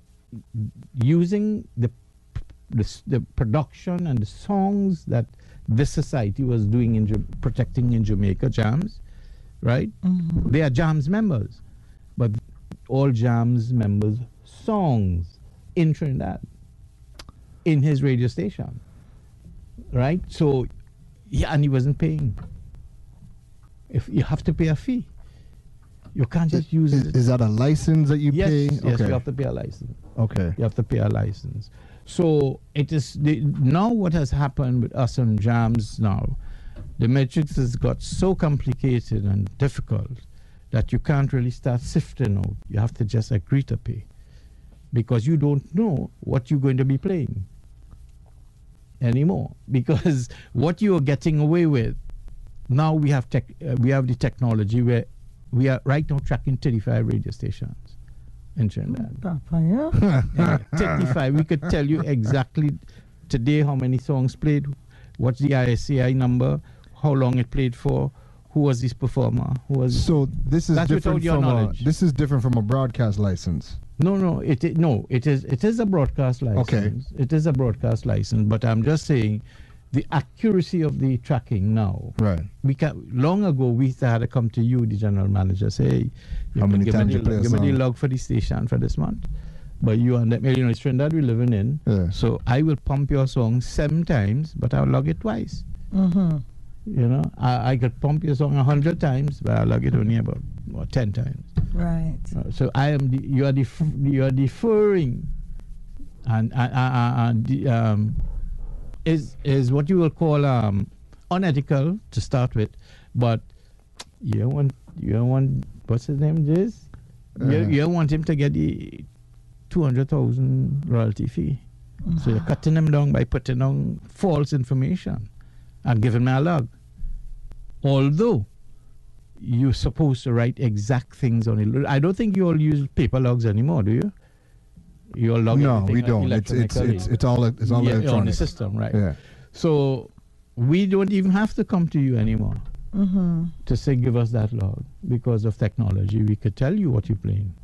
C: using the production and the songs that this society was doing in protecting in Jamaica, JAMS, right? They are JAMS members, but all JAMS members songs in Trinidad, in his radio station, right? So, yeah, and he wasn't paying. If you have to pay a fee, you can't just use it.
D: Is that a license that you pay?
C: Yes,
D: Okay.
C: you have to pay a license.
D: Okay.
C: You have to pay a license. So it is now what has happened with us and JAMS now. The matrix has got so complicated and difficult that you can't really start sifting out. You have to just agree to pay because you don't know what you're going to be playing anymore. Because what you are getting away with now, we have the technology where we are right now tracking 35 radio stations in Trinidad.
B: Papa, yeah.
C: 35. We could tell you exactly today how many songs played, what's the ISCI number, how long it played for, who was this performer, who was.
D: So this is
C: That's
D: different
C: without your
D: from
C: knowledge.
D: this is different from a broadcast license.
C: No, it is a broadcast license.
D: Okay.
C: It is a broadcast license, but I'm just saying the accuracy of the tracking now.
D: Right.
C: Long ago we had to come to you, the general manager, say, hey,
D: How many
C: give
D: times
C: me
D: you play a
C: give me the
D: song?
C: log for the station for this month. But you and them, it's Trinidad we're living in.
D: Yeah.
C: So I will pump your song 7 times, but I'll log it twice.
B: Mm-hmm.
C: You know, I could pump your song 100 times, but I'll log it only about 10 times.
B: Right.
C: So you are deferring, and is what you will call unethical to start with, but you don't want what's his name, Jace? You don't want him to get the 200,000 royalty fee. So you're cutting him down by putting on false information and giving me a log. Although you're supposed to write exact things on it. I don't think you all use paper logs anymore, do you? You all log
D: No,
C: everything
D: we don't.
C: electronically.
D: It's all electronic.
C: On the system, right?
D: Yeah.
C: So we don't even have to come to you anymore to say give us that log because of technology. We could tell you what you're playing.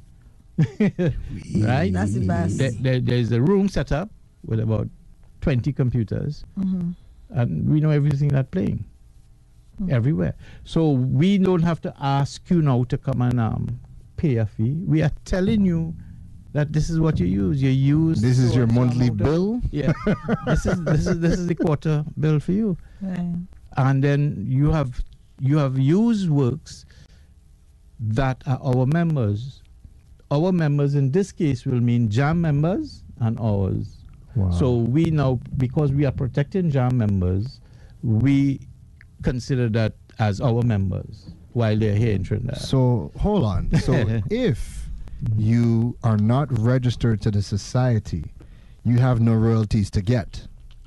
C: Right?
B: That's the best.
C: There's a room set up with about 20 computers, and we know everything that's playing everywhere. So we don't have to ask you now to come and pay a fee. We are telling you that this is what you use. You use
D: This is your
C: so-and-so
D: monthly
C: amount of-
D: bill.
C: Yeah, this is the quarter bill for you.
B: Right.
C: And then you have used works that are our members. Our members in this case will mean JAM members and ours.
D: Wow.
C: So we now, because we are protecting JAM members, we consider that as our members while they're here in Trinidad.
D: So hold on. So if you are not registered to the society, you have no royalties to get.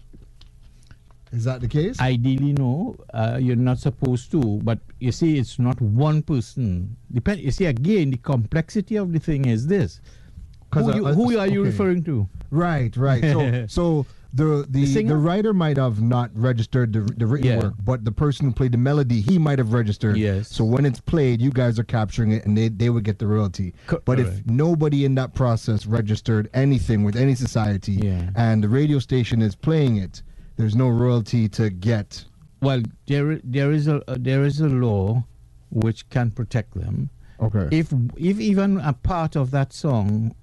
D: Is that the case?
C: Ideally, no, you're not supposed to. But you see, it's not one person. You see, again, the complexity of the thing is this. Who are you
D: okay.
C: referring to?
D: Right. So the
C: singer?
D: writer might have not registered the written
C: Yeah.
D: work, but the person who played the melody, he might have registered.
C: Yes.
D: So when it's played, you guys are capturing it, and they would get the royalty. But if
C: Correct.
D: nobody in that process registered anything with any society,
C: Yeah.
D: and the radio station is playing it, there's no royalty to get.
C: Well, there is a law which can protect them.
D: Okay.
C: If even a part of that song,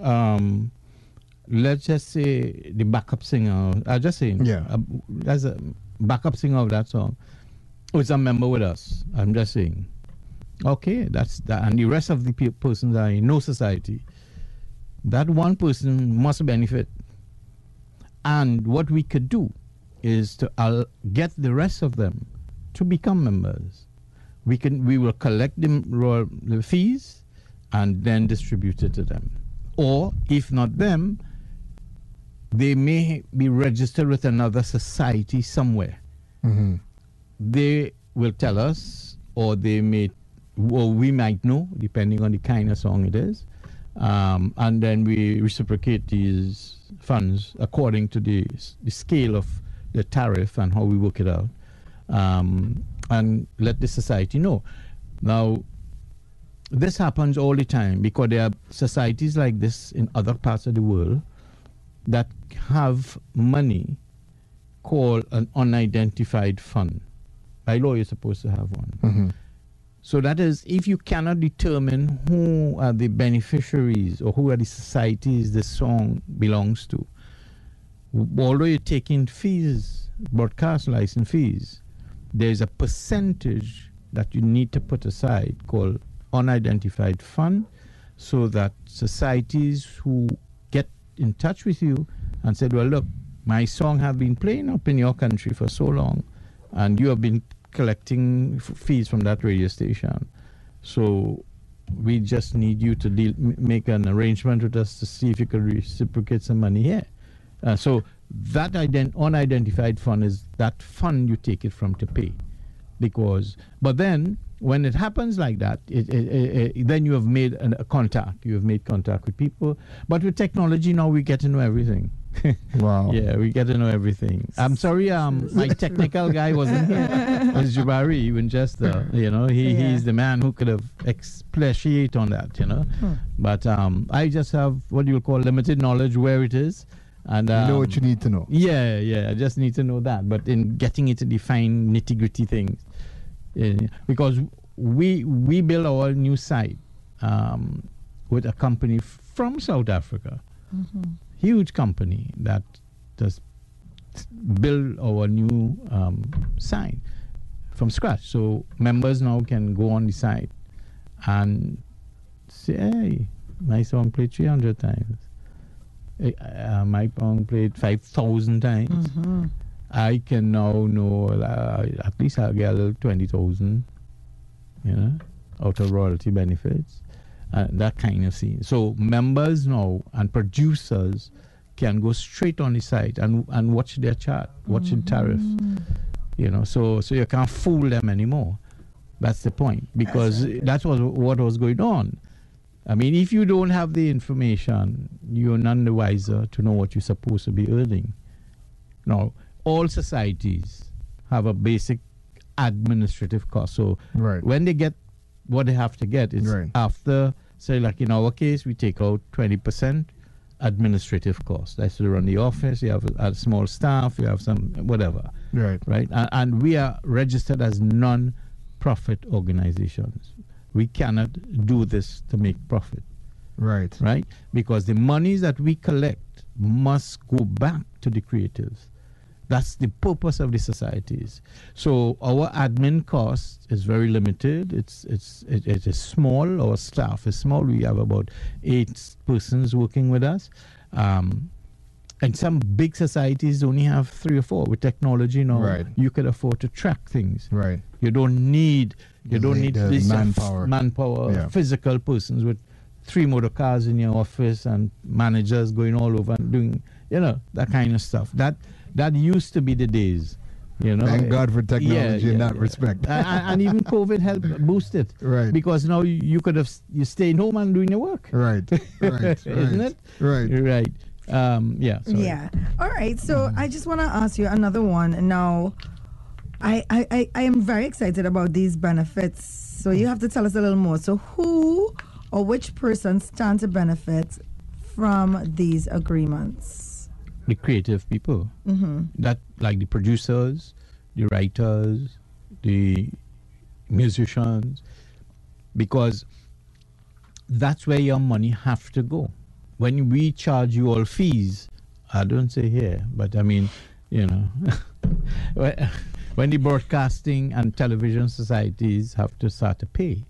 C: let's just say the backup singer, I'm just saying,
D: Yeah.
C: as a backup singer of that song, who's a member with us, I'm just saying, okay, that's that, and the rest of the persons are in no society. That one person must benefit, and what we could do is to get the rest of them to become members. We will collect the fees and then distribute it to them. Or if not them, they may be registered with another society somewhere.
D: Mm-hmm.
C: They will tell us, or we might know, depending on the kind of song it is, and then we reciprocate these funds according to the scale of the tariff and how we work it out, and let the society know. Now, this happens all the time because there are societies like this in other parts of the world that have money called an unidentified fund. By law, you're supposed to have one.
D: Mm-hmm.
C: So that is, if you cannot determine who are the beneficiaries or who are the societies the song belongs to, although you're taking fees, broadcast license fees, there's a percentage that you need to put aside called unidentified fund, so that societies who get in touch with you and said, well, look, my song have been playing up in your country for so long, and you have been collecting fees from that radio station, so we just need you to make an arrangement with us to see if you could reciprocate some money here. So that unidentified fund is that fund you take it from to pay. But then when it happens like that, then you have made a contact. You have made contact with people. But with technology now, we get to know everything.
D: Wow.
C: Yeah, we get to know everything. I'm sorry, my technical guy wasn't here. It was Jabari Winchester. He's the man who could have expatiated on that. But I just have what you call limited knowledge where it is, and
D: you know what you need to know.
C: Yeah. I just need to know that. But in getting into the fine nitty-gritty things, because we build our new site with a company from South Africa. Huge company that does build our new site from scratch. So members now can go on the site and say, hey, my song played 300 times. My song played 5,000 times. I can now know at least I'll get a little 20,000, out of royalty benefits. That kind of thing. So members now and producers can go straight on the site and watch their chart, watch the tariff. So you can't fool them anymore. That's the point, because that's what was going on. I mean, if you don't have the information, you're none the wiser to know what you're supposed to be earning. Now, all societies have a basic administrative cost. So when they get what they have to get is after, say, like in our case, we take out 20% administrative cost. That's to run the office. You have a small staff. You have some whatever. Right. And we are registered as non-profit organizations. We cannot do this to make profit. Right. Because the monies that we collect must go back to the creatives. That's the purpose of the societies. So our admin cost is very limited. It is small. Our staff is small. We have about 8 persons working with us. And some big societies only have 3 or 4. With technology now, you can afford to track things. You don't need this manpower, physical persons with 3 motor cars in your office and managers going all over and doing, that kind of stuff. That used to be the days,
D: Thank God for technology in that respect.
C: And even COVID helped boost it. Because now you staying home and doing your work.
D: Right.
C: Isn't it? Right.
B: Yeah. All right. So I just want to ask you another one. And now, I am very excited about these benefits. So you have to tell us a little more. So who or which person stand to benefit from these agreements?
C: The creative people, that like the producers, the writers, the musicians, because that's where your money have to go. When we charge you all fees, I don't say here, but I mean, when the broadcasting and television societies have to start to pay.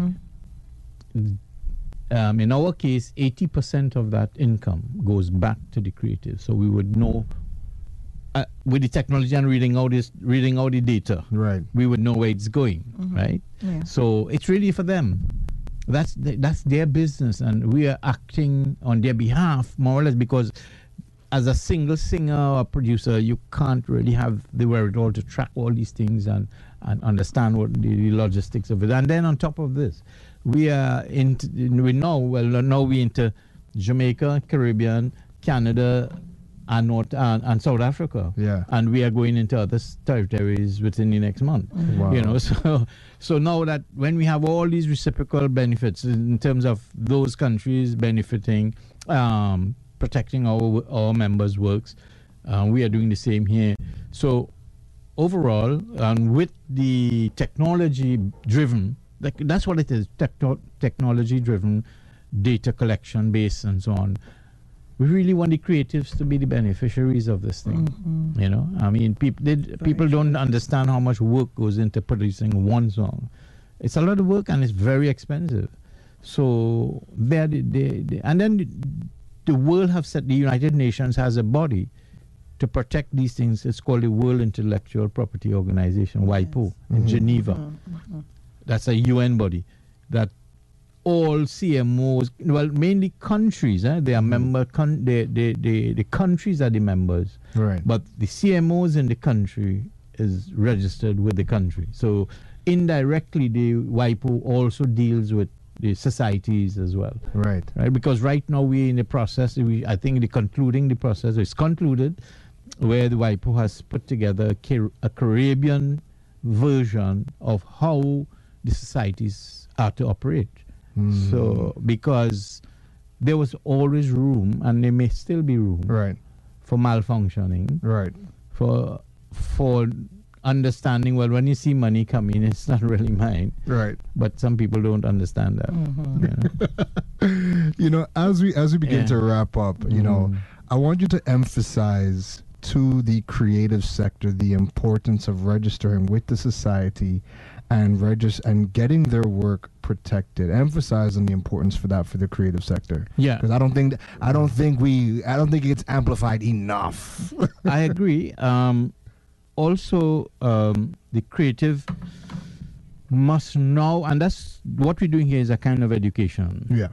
C: In our case, 80% of that income goes back to the creative. So we would know, with the technology and reading out the data, we would know where it's going, right?
B: Yeah.
C: So it's really for them. That's their business, and we are acting on their behalf, more or less, because as a single singer or producer, you can't really have the wherewithal to track all these things and understand what the logistics of it. And then on top of this, we are now we're into Jamaica, Caribbean, Canada, and South Africa. And we are going into other territories within the next month.
D: Wow.
C: So now that when we have all these reciprocal benefits in terms of those countries benefiting, protecting our members' works, we are doing the same here. So overall, with the technology-driven, that's what it is, technology-driven data collection base and so on. We really want the creatives to be the beneficiaries of this thing. I mean, people don't understand how much work goes into producing one song. It's a lot of work and it's very expensive. So and then the world have said, the United Nations has a body to protect these things. It's called the World Intellectual Property Organization, WIPO, in Geneva. That's a UN body that all CMOs, well, mainly countries, they are member. The countries are the members,
D: right?
C: But the CMOs in the country is registered with the country. So indirectly, the WIPO also deals with the societies as well.
D: Right.
C: Right, because right now we're in the process. I think the concluding the process is concluded, where the WIPO has put together a Caribbean version of how the societies are to operate. So, because there was always room, and there may still be room,
D: Right.
C: for malfunctioning,
D: Right.
C: for understanding. Well, when you see money come in, it's not really mine.
D: Right.
C: But some people don't understand that.
D: You know, as we begin
C: Yeah.
D: to wrap up, you know, I want you to emphasize to the creative sector the importance of registering with the society and getting their work protected. Emphasize on the importance for that for the creative sector.
C: Yeah,
D: Because I don't think it gets amplified enough.
C: I agree. Also, the creative must know, and that's what we're doing here is a kind of education.
D: Yeah.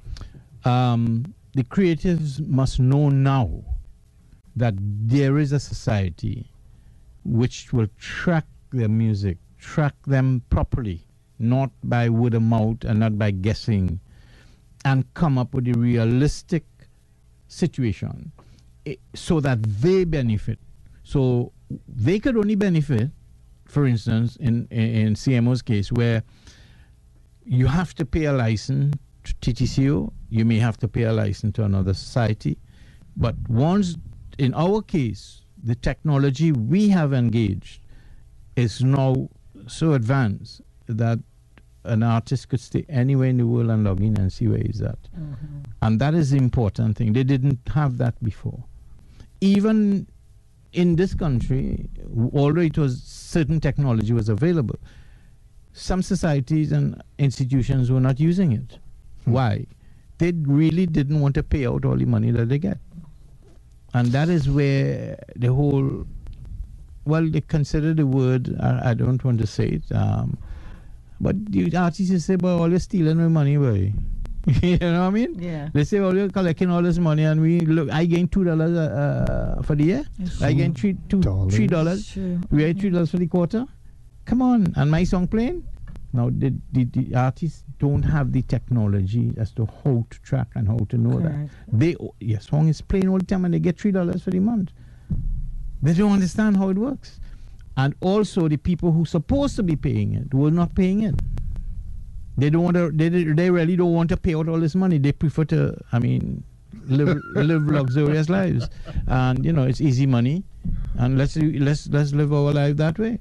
C: The creatives must know now that there is a society which will track their music, track them properly, not by word of mouth and not by guessing, and come up with a realistic situation so that they benefit. So they could only benefit, for instance, in CMO's case, where you have to pay a license to TTCO, you may have to pay a license to another society. But once, in our case, the technology we have engaged is now so advanced that an artist could stay anywhere in the world and log in and see where he's at. And that is the important thing. They didn't have that before. Even in this country, although it was certain technology was available, some societies and institutions were not using it. Why? They really didn't want to pay out all the money that they get. And that is where the whole, well, they consider the word, I don't want to say it, but the artists say, boy, all you're stealing my money, boy. You know what I mean?
B: Yeah.
C: They say, well, you're collecting all this money, and I gain $2 for the year. I gain $3.
B: True.
C: We get $3 for the quarter. Come on, and my song playing? Now, the artists don't have the technology as to how to track and how to know
B: Correct.
C: that. Your song is playing all the time, and they get $3 for the month. They don't understand how it works. And also, the people who are supposed to be paying it were not paying it. They don't want to. They really don't want to pay out all this money. They prefer to, live luxurious lives, and it's easy money, and let's live our life that way,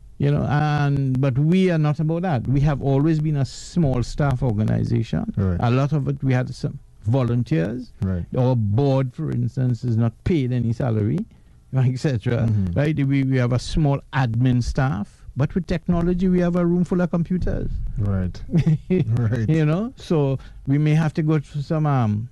C: but we are not about that. We have always been a small staff organization.
D: Right.
C: A lot of it we had some volunteers.
D: Right.
C: Our board, for instance, is not paid any salary, etc. Right? We have a small admin staff. But with technology, we have a room full of computers.
D: Right. Right.
C: So we may have to go to some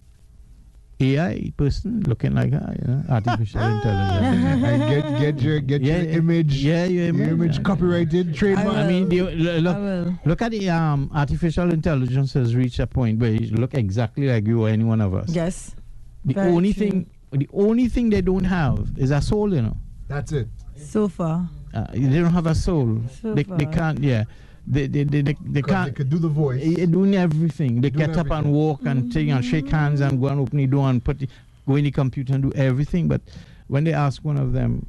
C: AI person looking like artificial intelligence.
D: And get your image.
C: Yeah, your image.
D: Copyrighted, trademark.
C: Look at the artificial intelligence has reached a point where you look exactly like you or any one of us.
B: Yes.
C: The only thing they don't have is a soul.
D: That's it.
B: So far.
C: They don't have a soul. They can't. Yeah, they can't.
D: They could do the voice.
C: Doing everything. They get up
D: everything.
C: and walk and take and shake hands and go and open the door and go in the computer and do everything. But when they ask one of them,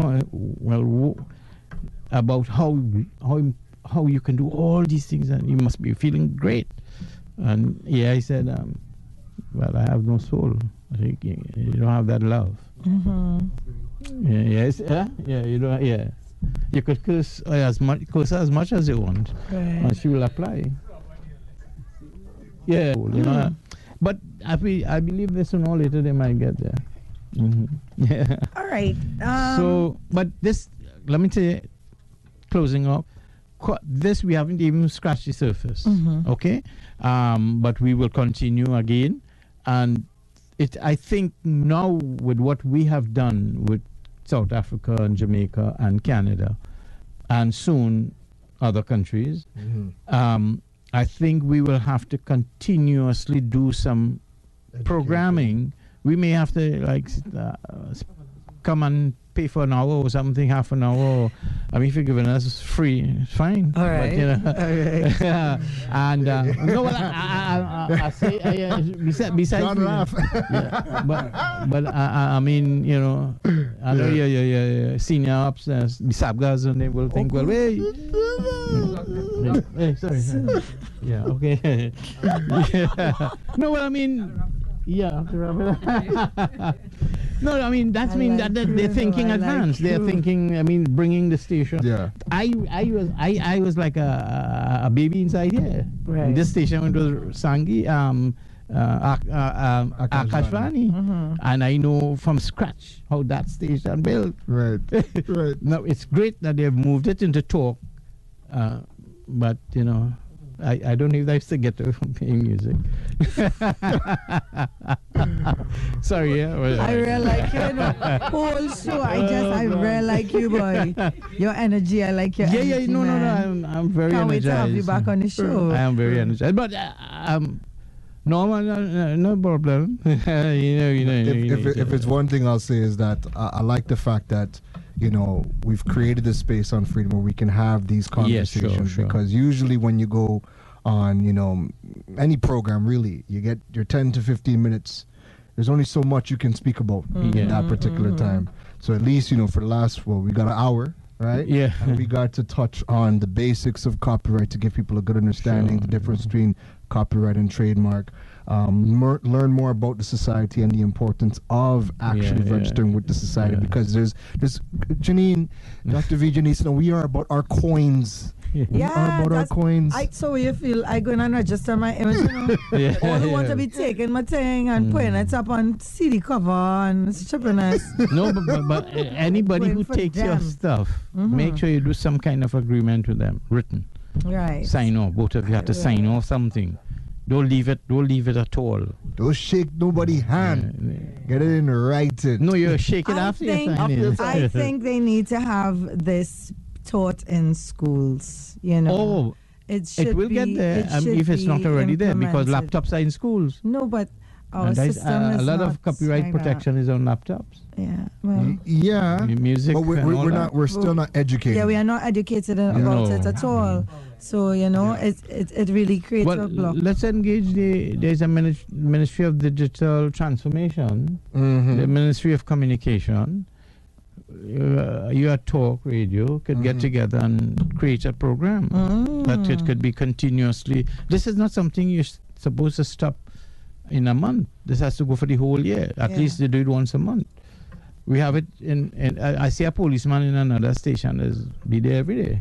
C: about how you can do all these things and you must be feeling great, and I said, well, I have no soul. I think you don't have that love. Yes. You don't. Yeah. You could curse as much as you want, and she will apply. Yeah, but I believe this sooner or later they might get there. Yeah.
B: All right.
C: So, but this, let me tell you, closing up, this we haven't even scratched the surface. Okay, but we will continue again, and I think now with what we have done with South Africa and Jamaica and Canada, and soon other countries. I think we will have to continuously do some programming. We may have to come and pay for an hour or something, half an hour. Or, I mean, if you're giving us free, it's fine.
B: All right.
C: But, you know,
B: all right.
C: and no, well, I say besides
D: Don't laugh.
C: yeah, but I mean, you know, I know your senior upstairs, the Sabgas, and they will think, well, hey, sorry. Yeah, okay. Yeah. No, well, I mean, yeah. No, I mean that means that they're thinking advanced. They're thinking. I mean, bringing the station.
D: Yeah.
C: I was like a baby inside here.
B: Right.
C: This station was Sangi, Akashvani, and I know from scratch how that station built.
D: Right. Right.
C: Now it's great that they've moved it into talk, but you know. I don't know if I used to get to playing music. Sorry, yeah. Well,
B: I really like you. Whole show. I really like you, boy. Your energy. I like your energy.
C: Yeah. No. I'm very
B: Can't wait
C: energized.
B: to have you back on the show.
C: I am very energized, but no problem.
D: If it's one thing I'll say is that I like the fact that, you know, we've created this space on Freedom where we can have these conversations.
C: Sure.
D: Because usually when you go on, you know, any program, really, you get your 10 to 15 minutes. There's only so much you can speak about in that particular time. So at least, you know, for the last, we got an hour, right?
C: Yeah.
D: And we got to touch on the basics of copyright to give people a good understanding, the difference between copyright and trademark. Learn more about the society and the importance of actually registering with the society, because there's Janine, Dr. V. Janine, we are about our coins. We are about our coins.
B: So you feel I going and register my image, you know? All want to be taking my thing and putting it up on CD cover and stripping us.
C: No, but anybody who takes your stuff, make sure you do some kind of agreement with them, written.
B: Right.
C: Sign off. Both of you have to sign off something. Don't leave it at all.
D: Don't shake nobody's hand. Get it in writing.
C: No, you shake it after you sign it.
B: I think they need to have this taught in schools, you know.
C: Oh, it will get there if it's not already there, because laptops are in schools.
B: No, but our
C: and
B: system is
C: a lot
B: not
C: of copyright protection is on laptops.
B: Yeah, well,
D: yeah,
C: music.
D: But we're still not educated.
B: Yeah, we are not educated about it at all. So you know, it really creates a block.
C: Let's engage there's a Ministry of Digital Transformation, the Ministry of Communication. You at Talk Radio could get together and create a program that it could be continuously. This is not something you're supposed to stop in a month. This has to go for the whole year. At least they do it once a month. We have it in I see a policeman in another station be there every day.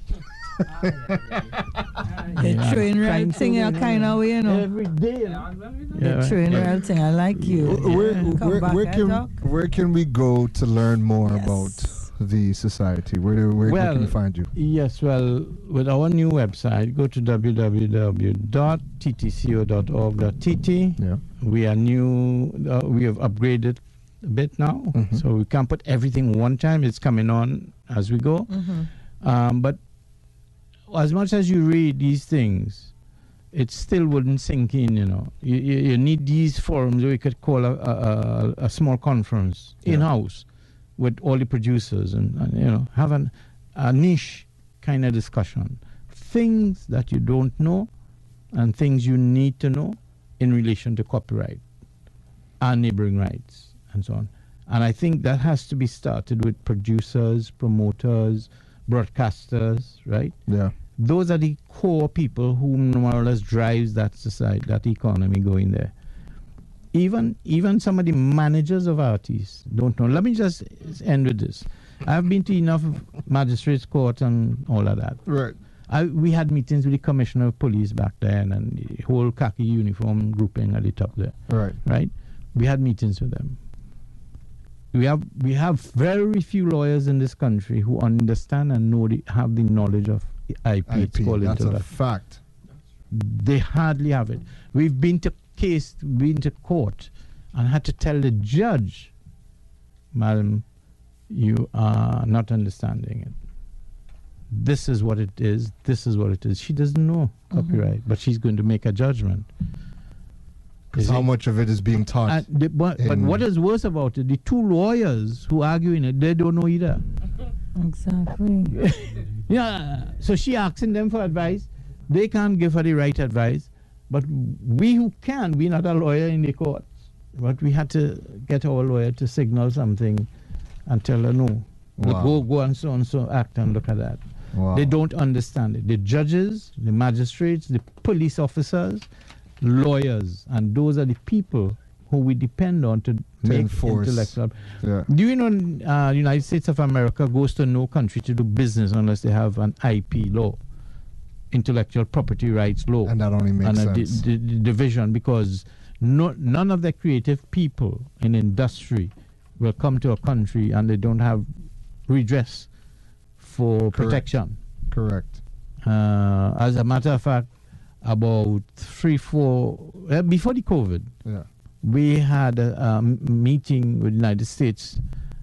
B: The train real thing in a kind of way, you know.
C: Every day.
B: The train real thing. I like you.
D: Where can we go to learn more about the society? Where can we find you?
C: Yes, well, with our new website, go to www.ttco.org.tt.
D: Yeah.
C: We are new. We have upgraded a bit now, so we can't put everything one time. It's coming on as we go. But as much as you read these things, it still wouldn't sink in, you know. You need these forums where you could call a small conference in-house with all the producers and you know, have a niche kind of discussion. Things that you don't know and things you need to know in relation to copyright and neighboring rights and so on. And I think that has to be started with producers, promoters, broadcasters, right?
D: Yeah.
C: Those are the core people who more or less drives that society, that economy going there. Even some of the managers of artists don't know. Let me just end with this. I've been to enough magistrates' court and all of that.
D: Right.
C: We had meetings with the commissioner of police back then and the whole khaki uniform grouping at the top there.
D: Right.
C: Right? We had meetings with them. We have very few lawyers in this country who understand and have the knowledge of IP. It's called
D: that's
C: into
D: a
C: that.
D: fact.
C: They hardly have it. We've been to court and had to tell the judge, madam, you are not understanding it. This is what it is. This is what it is. She doesn't know copyright, but she's going to make a judgment.
D: Because how much of it is being taught?
C: But what is worse about it, the two lawyers who argue in it, they don't know either.
B: Exactly.
C: Yeah. So she asking them for advice. They can't give her the right advice. But we who can, we're not a lawyer in the courts. But we had to get our lawyer to signal something and tell her no.
D: Wow.
C: Go and so act and look at that.
D: Wow.
C: They don't understand it. The judges, the magistrates, the police officers, lawyers, and those are the people who we depend on to make
D: enforce.
C: Intellectual.
D: Yeah.
C: Do you know United States of America goes to no country to do business unless they have an IP law, intellectual property rights law,
D: And that only makes
C: and
D: sense.
C: a division, because none of the creative people in industry will come to a country and they don't have redress for protection.
D: Correct.
C: As a matter of fact, about 3-4 before the COVID,
D: Yeah.
C: we had a meeting with the United States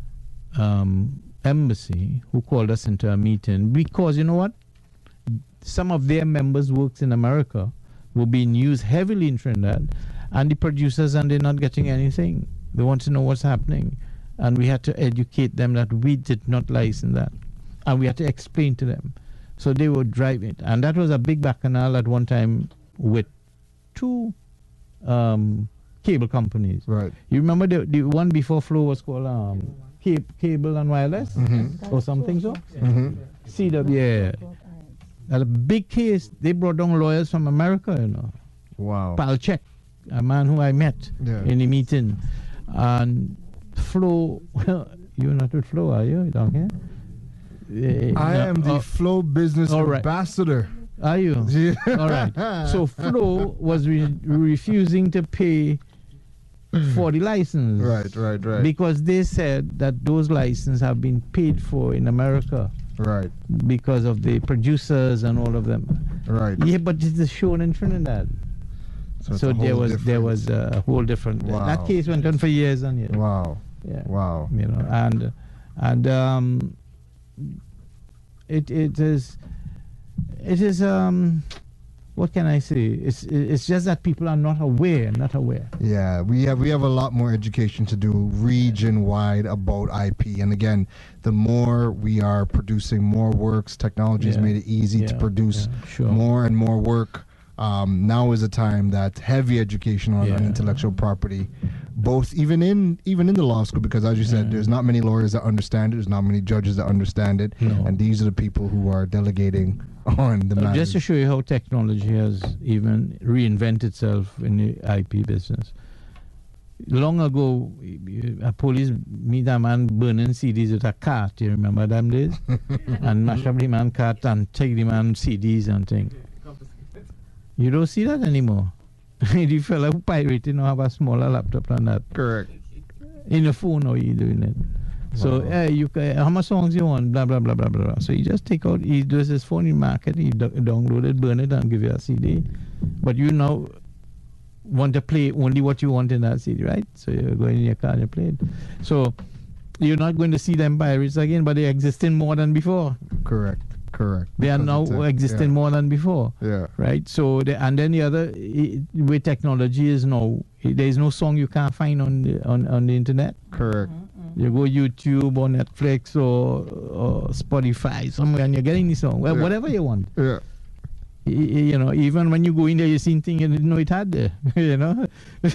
C: Embassy, who called us into a meeting because, you know what? Some of their members works in America were being used heavily in Trinidad, and the producers, and they're not getting anything. They want to know what's happening. And we had to educate them that we did not license that. And we had to explain to them. So they would drive it. And that was a big bacchanal at one time with two cable companies.
D: Right.
C: You remember the one before Flow was called Cable and Wireless? Or something so? CW, yeah. That a big case. They brought down lawyers from America, you know.
D: Wow.
C: Palchek, a man who I met in the meeting. And Flow, you're not with Flow, are you? Down here?
D: I am the Flow Business Ambassador.
C: Are you?
D: Yeah.
C: All right. So Flow was refusing to pay for the license.
D: Right.
C: Because they said that those licenses have been paid for in America.
D: Right.
C: Because of the producers and all of them.
D: Right.
C: Yeah, but it is shown in Trinidad. So there was a whole different.
D: Wow.
C: That case went on for years and years.
D: Wow.
C: Yeah.
D: Wow.
C: You know, and it is what can I say? It's just that people are not aware.
D: Yeah, we have a lot more education to do region wide about IP. And again, the more we are producing more works, technology has made it easy to produce more and more work. Now is a time that heavy education on intellectual property, both even in the law school, because as you said, there's not many lawyers that understand it, there's not many judges that understand it, and these are the people who are delegating on the matter.
C: Just to show you how technology has even reinvented itself in the IP business. Long ago, a police meet a man burning CDs with a cart. You remember them days? And mash up the man cart and take the man CDs and things. You don't see that anymore. The fella who pirated now have a smaller laptop than that.
D: Correct.
C: In a phone, how you doing it? So, you how much songs you want? Blah, blah, blah, blah, blah. So he just take out, he does his phone in market, he download it, burn it, and give you a CD. But you now want to play only what you want in that CD, right? So you go in your car and you play it. So you're not going to see them pirates again, but they're existing more than before.
D: Correct.
C: They are now existing more than before.
D: Yeah.
C: Right? So, and then the other, way technology is now, there is no song you can't find on the internet.
D: Correct.
C: You go YouTube or Netflix or Spotify somewhere and you're getting the song. Well, whatever you want.
D: Yeah.
C: You know, even when you go in there, you see things you didn't know it had there. You know?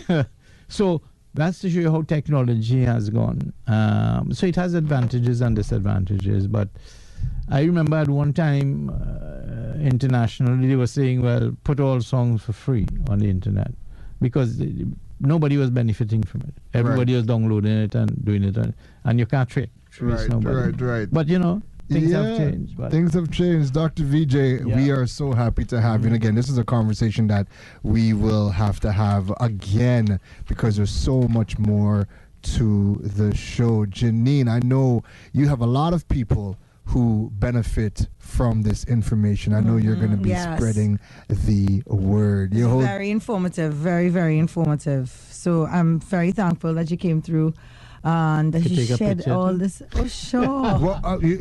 C: So that's to show you how technology has gone. So it has advantages and disadvantages, but I remember at one time, internationally, they were saying, well, put all songs for free on the internet because nobody was benefiting from it. Everybody was downloading it and doing it, and you can't trace nobody.
D: Right.
C: But, you know, things have changed. But
D: things have changed. Dr. VJ, we are so happy to have you. And again, this is a conversation that we will have to have again because there's so much more to the show. Janine, I know you have a lot of people who benefit from this information. I know you're going to be spreading the word.
B: Very informative, very, very informative. So I'm very thankful that you came through and
C: Could
B: he
C: take a
B: shared
C: picture
B: all
C: too.
B: this. Oh, sure.
D: Well,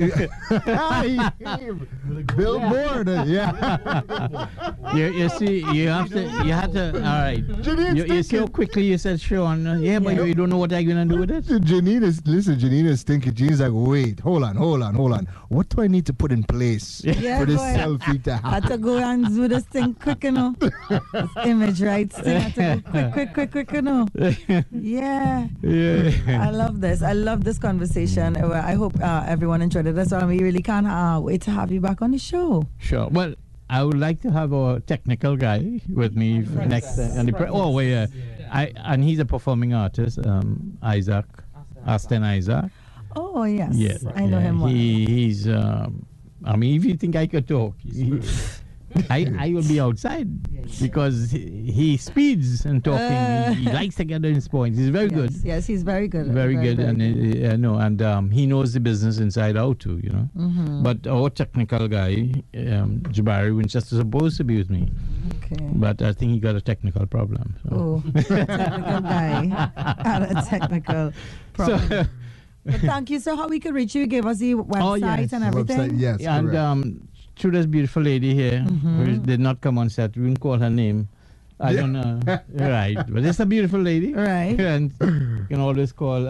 D: billboard, yeah.
C: You see, you had to, all right. You see how quickly you said Sean, but you don't know what I'm going to do with it?
D: Janina's thinking. Janina's like, wait, hold on. What do I need to put in place for this
B: boy.
D: selfie to
B: I had
D: happen?
B: to go and do this thing quick, you know. This image rights thing. I had to go quick, you know. Yeah. I love this. I love this conversation. I hope everyone enjoyed it as well. We really can't wait to have you back on the show.
C: Sure. Well, I would like to have a technical guy with me for next time. And he's a performing artist, Isaac, Aston Isaac.
B: Oh, yes.
C: Yes,
B: I know him well.
C: He's. I mean, if you think I could talk, I will be outside because he speeds and talking. He likes to get his points. He's very good.
B: Yes, he's very good.
C: Very good, and he knows the business inside out too, you know.
B: Mm-hmm.
C: But our technical guy, Jabari Winchester, is supposed to be with me,
B: Okay.
C: but I think he got a technical problem. So.
B: Oh, technical guy had a technical problem.
C: So,
B: But thank you. So how we could reach you? Give us the website and everything.
D: Website, yes, correct.
C: and through this beautiful lady here, who did not come on set, we didn't call her name. I don't know. Right, but it's a beautiful lady.
B: Right.
C: And you can always call.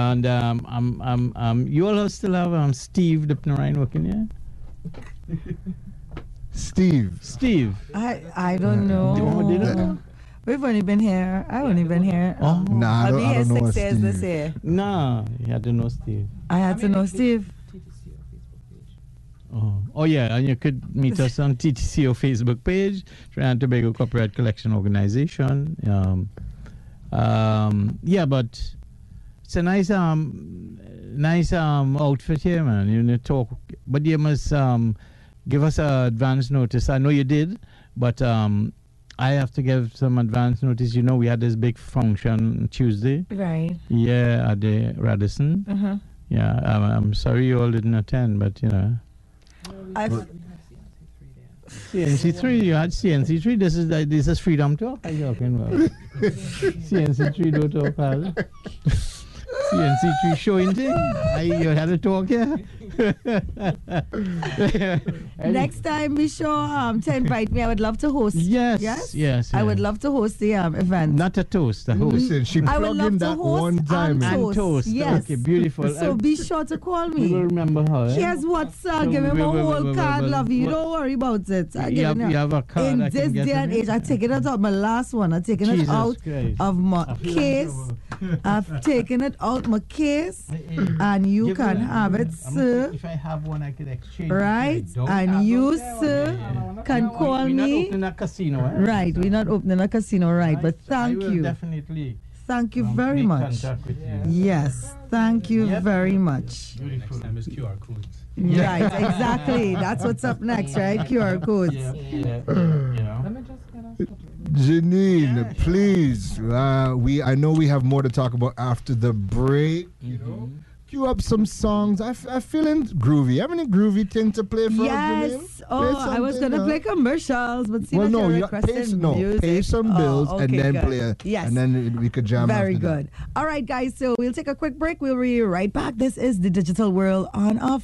C: You all still have Steve Dipnerine working here?
D: Steve.
B: I don't know.
C: Did it?
B: We've only been here. I've only been here.
C: Oh.
D: Nah,
B: I'll be
D: I
B: here
D: don't know
B: 6 years this
D: Steve.
B: year.
C: No, you had to know Steve.
B: I had to know Steve.
C: Oh yeah, and you could meet us on TTCO Facebook page, Trinidad and Tobago Copyright Collection Organization. But it's a nice outfit here, man. You know, talk, but you must give us advance notice. I know you did, but I have to give some advance notice. You know, we had this big function Tuesday.
B: Right.
C: Yeah, at the Radisson.
B: Uh-huh.
C: Yeah, I'm sorry you all didn't attend, but you know. CNC3, you had CNC3. This is Freedom Talk. What are you talking about? CNC3 don't talk about CNC3 showing thing. You had to talk here.
B: Next time, be sure to invite me. I would love to host.
C: Yes.
B: I would love to host the event.
C: Not a toast, a host.
D: Listen, she
B: I would
D: plugged
B: love
D: in
B: to
D: that
B: host
D: one time.
B: and toast. Yes.
C: Okay, beautiful.
B: So be sure to call
C: We will
B: me.
C: remember her.
B: Here's WhatsApp. Give me my whole card, love you. Don't worry about it.
C: You have a card
B: In
C: I can
B: this
C: get
B: day
C: from
B: and
C: you?
B: age, I've taken it out my last one. I've taken it
C: Jesus
B: out
C: Christ.
B: of my case. I've taken it out my case, and you
C: Give
B: can
C: me-
B: have it, sir.
C: If I have one, I could exchange.
B: Right? And you, sir, can call
C: We're not
B: me.
C: opening a casino, eh?
B: Right, we're not opening a casino, right? But thank
C: I will
B: you.
C: Definitely.
B: Thank you very
C: make
B: much.
C: contact with you.
B: Yes, thank you
C: Yep.
B: very much.
C: Beautiful.
E: Time is QR codes.
B: Right, exactly. That's what's up next, right? QR codes.
D: Janine, please. I know we have more to talk about after the break. You know, cue up some songs. I'm feeling groovy. Have any groovy thing to play for us, Janine?
B: Yes. Oh, I was gonna play commercials, but see
D: Well,
B: that
D: no,
B: you're
D: you pay,
B: requesting music.
D: pay some bills
B: Oh,
D: and
B: okay,
D: then
B: good.
D: play a,
B: Yes.
D: and then we could jam.
B: Very
D: after
B: good. All right, guys. So we'll take a quick break. We'll be right back. This is the Digital World on a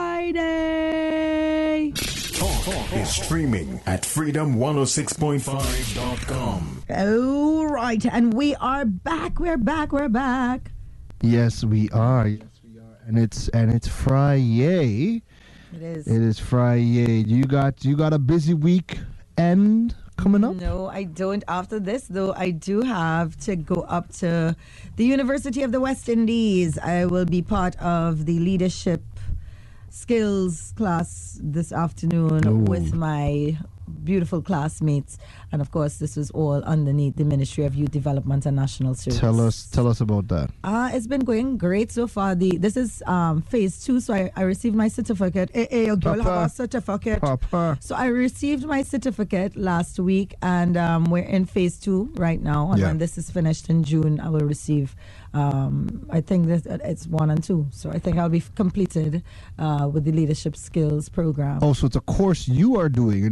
B: Friday.
A: Talk is streaming at freedom106.5.com.
B: All right, and we are back. We're back.
D: That. Yes, we are. And it's Friday.
B: It is.
D: It is Friday. You got a busy week end coming up?
B: No, I don't. After this, though, I do have to go up to the University of the West Indies. I will be part of the leadership skills class this afternoon
D: Ooh.
B: with my beautiful classmates, and of course this was all underneath the Ministry of Youth Development and National Service.
D: Tell us about that.
B: It's been going great so far. This is phase 2, so I received my certificate. Hey, your girl have
D: Papa.
B: a certificate.
D: Papa.
B: So I received my certificate last week, and we're in phase 2 right now. And
D: Yeah.
B: when this is finished in June, I will receive. I think that it's 1 and 2. So I think I'll be completed with the leadership skills program.
D: Oh, so it's a course you are doing. You're not facilitating.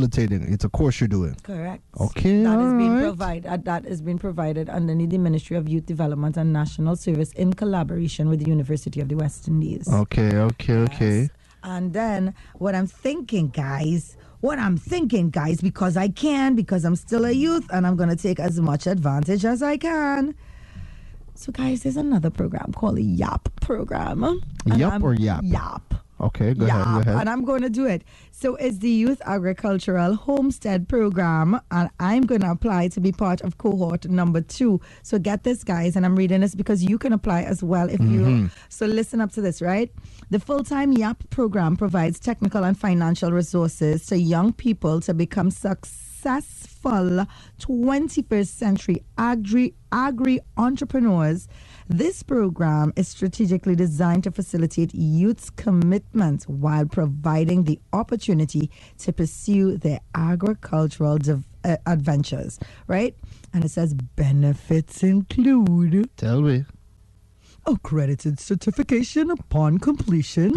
D: facilitating. It's a course you're doing.
B: Correct.
D: Okay,
B: That is being
D: alright.
B: provided. That is being provided underneath the Ministry of Youth Development and National Service in collaboration with the University of the West Indies.
D: Okay.
B: Yes. And then what I'm thinking, guys, because I can, because I'm still a youth and I'm going to take as much advantage as I can. So, guys, there's another program called the YAP program. And
D: Yup or Yap?
B: YAP.
D: Okay, go ahead.
B: And I'm going to do it. So it's the Youth Agricultural Homestead Program, and I'm going to apply to be part of cohort number 2. So get this, guys, and I'm reading this because you can apply as well if you. So listen up to this, right? The full-time YAP program provides technical and financial resources to young people to become successful 21st century agri entrepreneurs. This program is strategically designed to facilitate youth's commitment while providing the opportunity to pursue their agricultural adventures, right? And it says benefits include
D: Tell me.
B: accredited certification upon completion,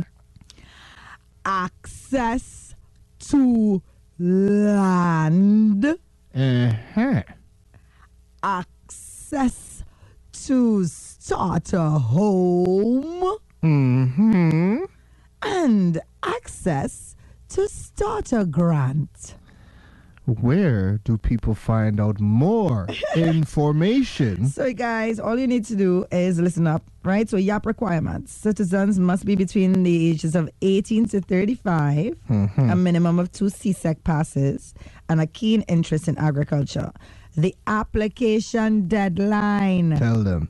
B: access to land, access to start a home, and access to start a grant.
D: Where do people find out more information?
B: So, guys, all you need to do is listen up, right? So, YAP requirements. Citizens must be between the ages of 18 to 35, a minimum of 2 CSEC passes, and a keen interest in agriculture. The application deadline,
D: Tell them.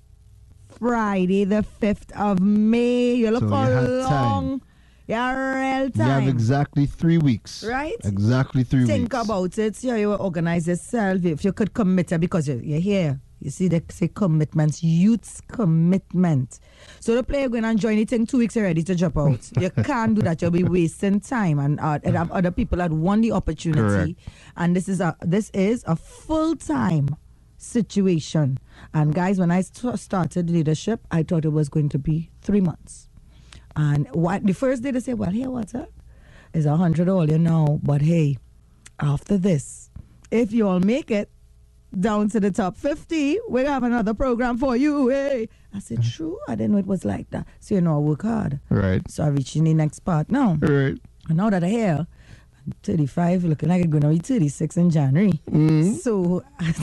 B: Friday the 5th of May. You look
D: So
B: how
D: you had
B: long. Yeah, real time.
D: You have exactly 3 weeks.
B: Right?
D: Exactly 3 weeks.
B: Think about it. See how you will organize yourself. If you could commit it, because you're here. You see, they say commitments, youth's commitment. So the player going and join it in 2 weeks already to drop out. You can't do that. You'll be wasting time, and have other people that won the opportunity.
D: Correct.
B: And this is a full-time situation. And guys, when I started leadership, I thought it was going to be 3 months. And the first day they say, well, here, what's up? It's 100 all, you know. But hey, after this, if you all make it down to the top 50, we have another program for you. Hey, I said, true. I didn't know it was like that. So, you know, I work hard.
D: Right.
B: So I reached in the next part now.
D: Right.
B: And now that I'm here, I'm 35, looking like I'm going to be 36 in January. So,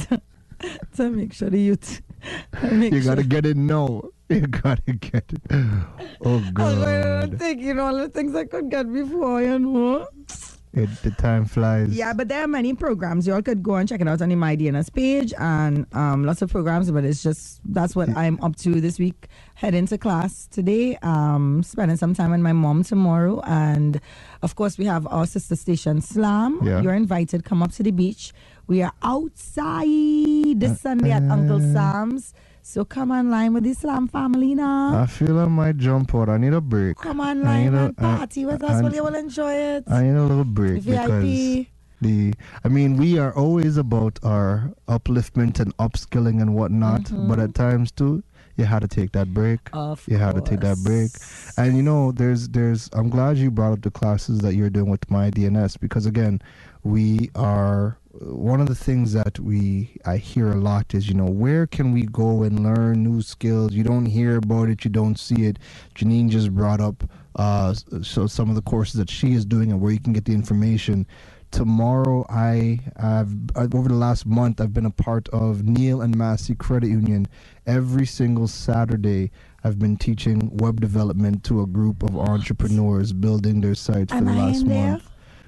B: to make sure the youth.
D: You got to get it now. You got to get it. Oh, God.
B: I'm thinking all the things I could get before, you know.
D: The time flies.
B: Yeah, but there are many programs. You all could go and check it out on the My DNS page, and lots of programs, but it's just, that's what I'm up to this week. Heading to class today, spending some time with my mom tomorrow, and of course we have our sister station Slam.
D: Yeah.
B: You're invited, come up to the beach. We are outside this Sunday at Uncle Sam's. So come online with the Slam family now.
D: I feel I might jump out. I need a break.
B: Come online and party with us. Well, you will enjoy it.
D: I need a little break
B: VIP.
D: because we are always about our upliftment and upskilling and whatnot, but at times too, you had to take that break. You had to take that break. And you know, there's I'm glad you brought up the classes that you're doing with My DNS, because again, we are, one of the things that I hear a lot is, you know, where can we go and learn new skills? You don't hear about it, you don't see it. Janine just brought up so some of the courses that she is doing and where you can get the information. Tomorrow, over the last month, I've been a part of Neil and Massey Credit Union. Every single Saturday, I've been teaching web development to a group of entrepreneurs building their sites for the last month.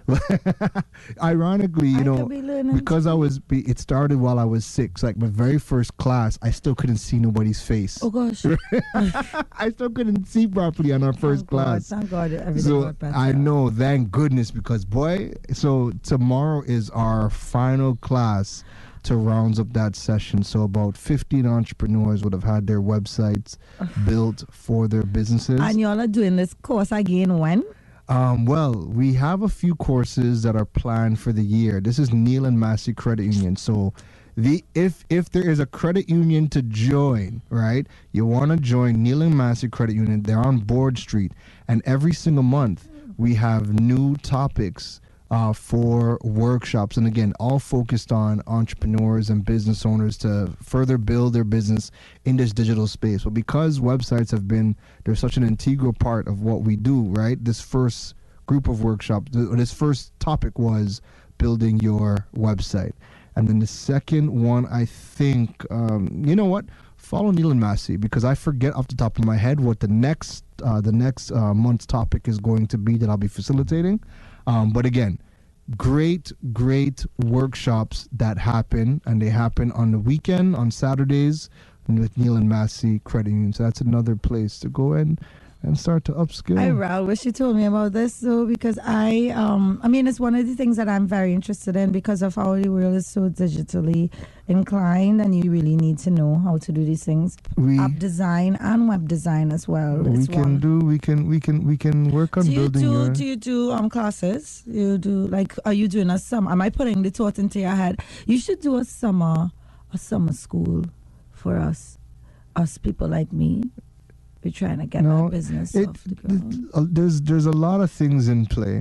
D: Ironically, you know, because it started while I was 6. Like my very first class, I still couldn't see nobody's face.
B: Oh gosh.
D: I still couldn't see properly on our first class.
B: Thank God, everything
D: So
B: got better.
D: I know, thank goodness, because boy, so tomorrow is our final class to round up that session. So about 15 entrepreneurs would have had their websites built for their businesses.
B: And y'all are doing this course again when?
D: Well, we have a few courses that are planned for the year. This is Neil and Massey Credit Union. So if there is a credit union to join, right, you want to join Neil and Massey Credit Union. They're on Board Street. And every single month, we have new topics for workshops, and again, all focused on entrepreneurs and business owners to further build their business in this digital space. But because websites they're such an integral part of what we do, right? This first group of workshops, this first topic was building your website. And then the second one, I think, you know what? Follow Neil and Massey, because I forget off the top of my head what the next month's topic is going to be that I'll be facilitating. But again, great workshops that happen, and they happen on the weekend, on Saturdays, and with Neil and Massey Credit Union. So that's another place to go and start to upskill.
B: I wish you told me about this, though, because I mean, it's one of the things that I'm very interested in because of how the world is so digitally inclined, and you really need to know how to do these things. App design and web design as well.
D: We can work on building.
B: Do you do classes? You do, like, are you doing a summer? Am I putting the thought into your head? You should do a summer school for us people like me. We're trying to get that business off the ground.
D: There's a lot of things in play.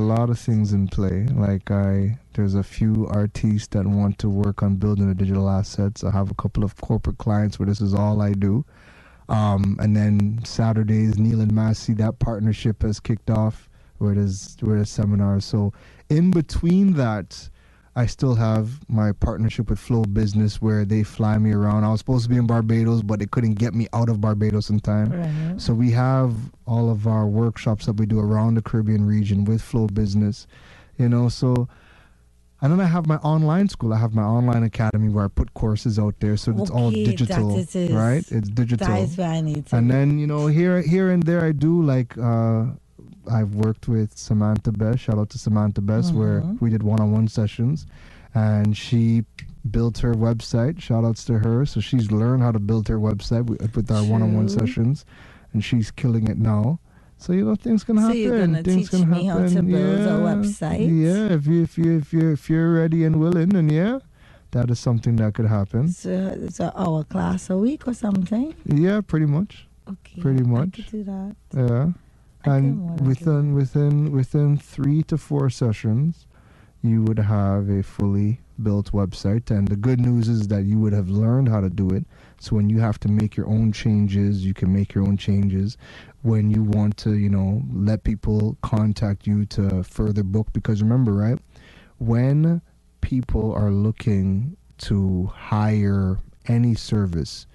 D: Like there's a few artists that want to work on building the digital assets. I have a couple of corporate clients where this is all I do. And then Saturdays, Neil and Massey, that partnership has kicked off where there's seminars. So in between that, I still have my partnership with Flow Business where they fly me around. I was supposed to be in Barbados, but they couldn't get me out of Barbados in time.
B: Right.
D: So we have all of our workshops that we do around the Caribbean region with Flow Business, so. And then I have my online school. I have my online academy where I put courses out there. So it's all digital, right? It's digital.
B: That is where I need to.
D: And then, here and there I do like... I've worked with Samantha Best. Shout out to Samantha Best, where we did one-on-one sessions, and she built her website. Shout outs to her. So she's learned how to build her website with our one-on-one sessions, and she's killing it now. So things can happen.
B: So you're gonna teach me how to build a website?
D: Yeah, if you're ready and willing, and that is something that could happen.
B: So it's an hour class a week or something?
D: Yeah, pretty much.
B: Okay.
D: Pretty much.
B: I could do that.
D: Yeah. And within 3 to 4 sessions, you would have a fully built website. And the good news is that you would have learned how to do it. So when you have to make your own changes, you can make your own changes. When you want to, let people contact you to further book, because remember, right, when people are looking to hire any service,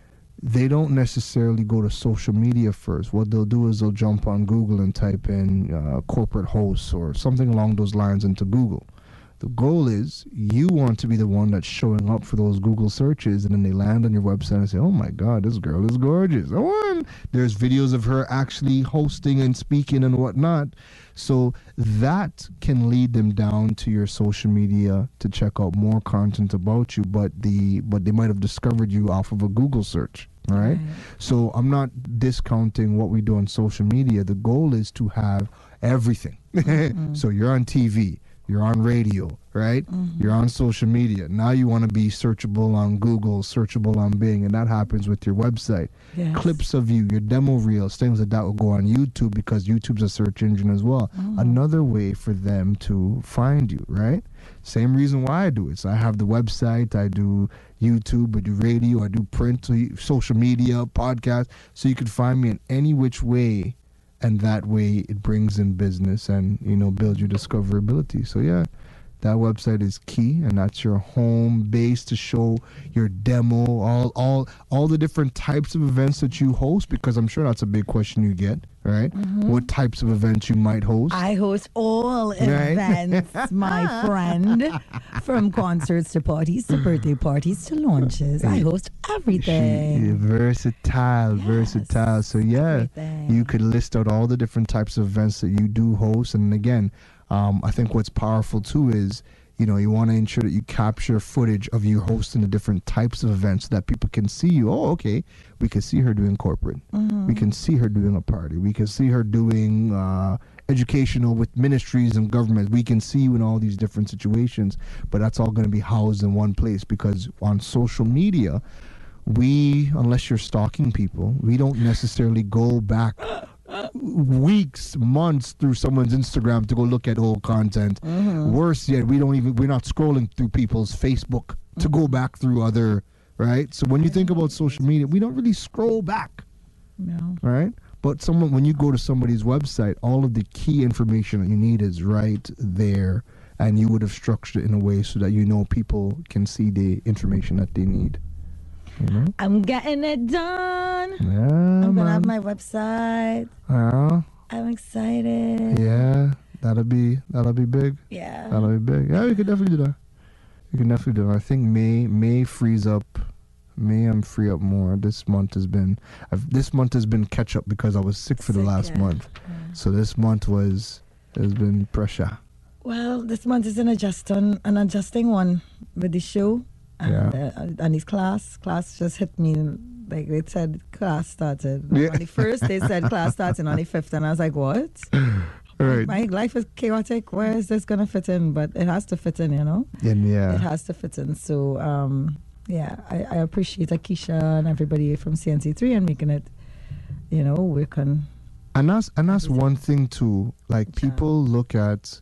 D: they don't necessarily go to social media first. What they'll do is they'll jump on Google and type in corporate hosts or something along those lines into Google. The goal is you want to be the one that's showing up for those Google searches, and then they land on your website and say, oh my God, this girl is gorgeous. Oh, there's videos of her actually hosting and speaking and whatnot. So that can lead them down to your social media to check out more content about you, but they might have discovered you off of a Google search. Right? So I'm not discounting what we do on social media. The goal is to have everything. So you're on TV. You're on radio, right? You're on social media. Now you want to be searchable on Google, searchable on Bing, and that happens with your website.
B: Yes.
D: Clips of you, your demo reels, things like that will go on YouTube because YouTube's a search engine as well. Another way for them to find you, right? Same reason why I do it. So I have the website, I do YouTube, I do radio, I do print, social media, podcast. So you can find me in any which way. And that way it brings in business and, builds your discoverability. So, that website is key, and that's your home base to show your demo, all the different types of events that you host, because I'm sure that's a big question you get, right? What types of events you might host?
B: I host all events, my friend, from concerts to parties to birthday parties to launches. I host everything.
D: Versatile. So,
B: everything.
D: You could list out all the different types of events that you do host, and again, I think what's powerful too is, you want to ensure that you capture footage of you hosting the different types of events so that people can see you. Oh, okay, we can see her doing corporate. We can see her doing a party. We can see her doing educational with ministries and government. We can see you in all these different situations, but that's all going to be housed in one place, because on social media, unless you're stalking people, we don't necessarily go back weeks, months through someone's Instagram to go look at old content. Worse yet, we're not scrolling through people's Facebook to go back through other, right? So when you think about social media, we don't really scroll back.
B: No.
D: Right? But when you go to somebody's website, all of the key information that you need is right there, and you would have structured it in a way so that people can see the information that they need. You know?
B: I'm getting it done.
D: Yeah,
B: I'm gonna have my website.
D: Yeah.
B: I'm excited.
D: Yeah, that'll be big.
B: Yeah.
D: That'll be big. Yeah, we could definitely do that. I think May frees up. May I'm free up more. This month has been catch up because I was sick for the last month. So this month has been pressure.
B: Well, this month is an adjusting one with the show. And his class just hit me, like they said class started.
D: Yeah.
B: On the first they said class started on the 5th, and I was like, what?
D: Right.
B: My life is chaotic. Where is this going to fit in? But it has to fit in,
D: And
B: It has to fit in. So, I appreciate Akeisha and everybody from CNC3 and making it, work on.
D: And that's one thing too. Like people look at,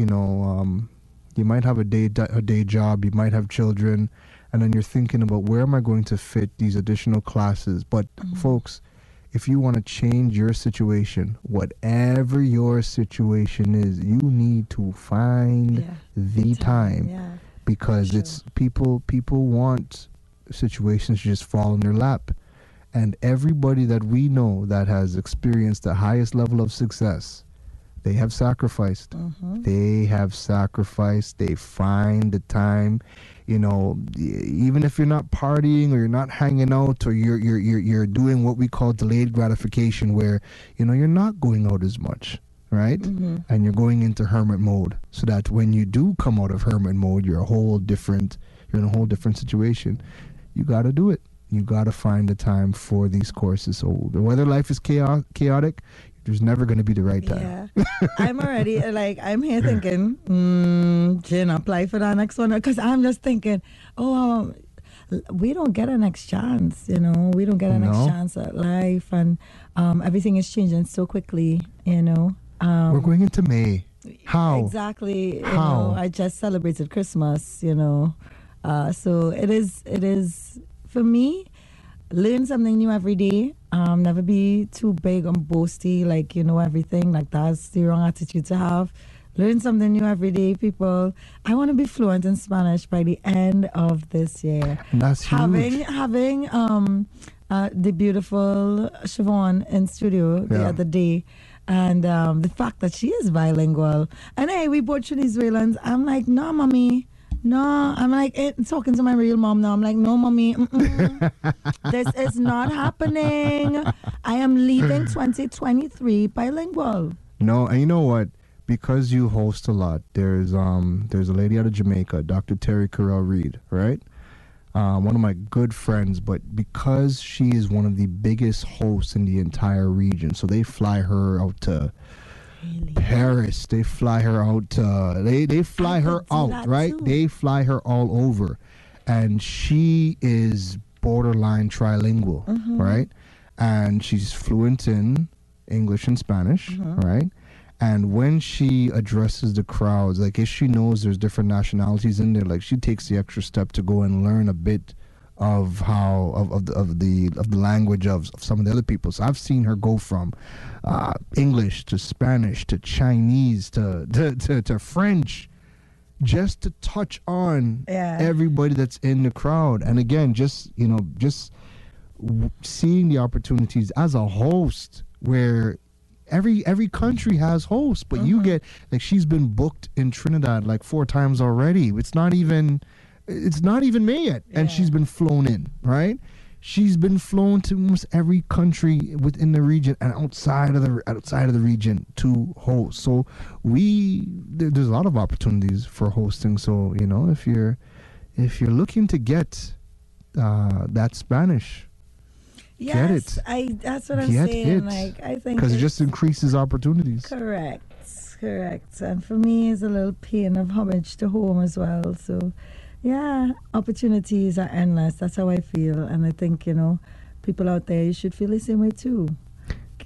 D: you might have a day job, you might have children, and then you're thinking about where am I going to fit these additional classes. But folks, if you want to change your situation, whatever your situation is, you need to find the time.
B: Yeah.
D: Because it's people want situations to just fall in their lap. And everybody that we know that has experienced the highest level of success, they have sacrificed. They have sacrificed. They find the time. Even if you're not partying or you're not hanging out or you're doing what we call delayed gratification, where you're not going out as much, right? And you're going into hermit mode, so that when you do come out of hermit mode, you're in a whole different situation. You got to do it. You got to find the time for these courses. So whether life is chaotic, there's never going to be the right time.
B: Yeah. I'm already, I'm here thinking, Jen, apply for that next one. Because I'm just thinking, we don't get a next chance, We don't get a next chance at life. And everything is changing so quickly,
D: We're going into May. How?
B: Exactly.
D: How?
B: I just celebrated Christmas, so it is, for me, learn something new every day. Never be too big and boasty, everything. Like, that's the wrong attitude to have. Learn something new every day, people. I want to be fluent in Spanish by the end of this year.
D: And that's huge.
B: Having the beautiful Siobhan in studio the other day, and the fact that she is bilingual. And hey, we both Venezuelans. I'm like, no, mommy. No, I'm like talking to my real mom now. I'm like, no, mommy, this is not happening. I am leaving 2023 bilingual.
D: No, and you know what? Because you host a lot, there's a lady out of Jamaica, Dr. Terry Carell Reed, right? One of my good friends, but because she is one of the biggest hosts in the entire region, so they fly her out to Paris. They fly her out. They fly her out, right?
B: Too.
D: They fly her all over, and she is borderline trilingual, right? And she's fluent in English and Spanish, right? And when she addresses the crowds, like if she knows there's different nationalities in there, like she takes the extra step to go and learn a bit of the language of some of the other people. So I've seen her go from English to Spanish to Chinese to French, just to touch on everybody that's in the crowd. And again, just seeing the opportunities as a host, where every country has hosts, but you get, like, she's been booked in Trinidad like 4 times already. It's not even May yet, and she's been flown in, right? She's been flown to almost every country within the region and outside of the region to host. So there's a lot of opportunities for hosting. So if you're looking to get that Spanish, get it.
B: That's what I'm saying. Like, I think
D: because it just increases opportunities.
B: Correct. And for me, it's a little paying of homage to home as well. So. Yeah, opportunities are endless. That's how I feel. And I think, people out there, you should feel the same way too.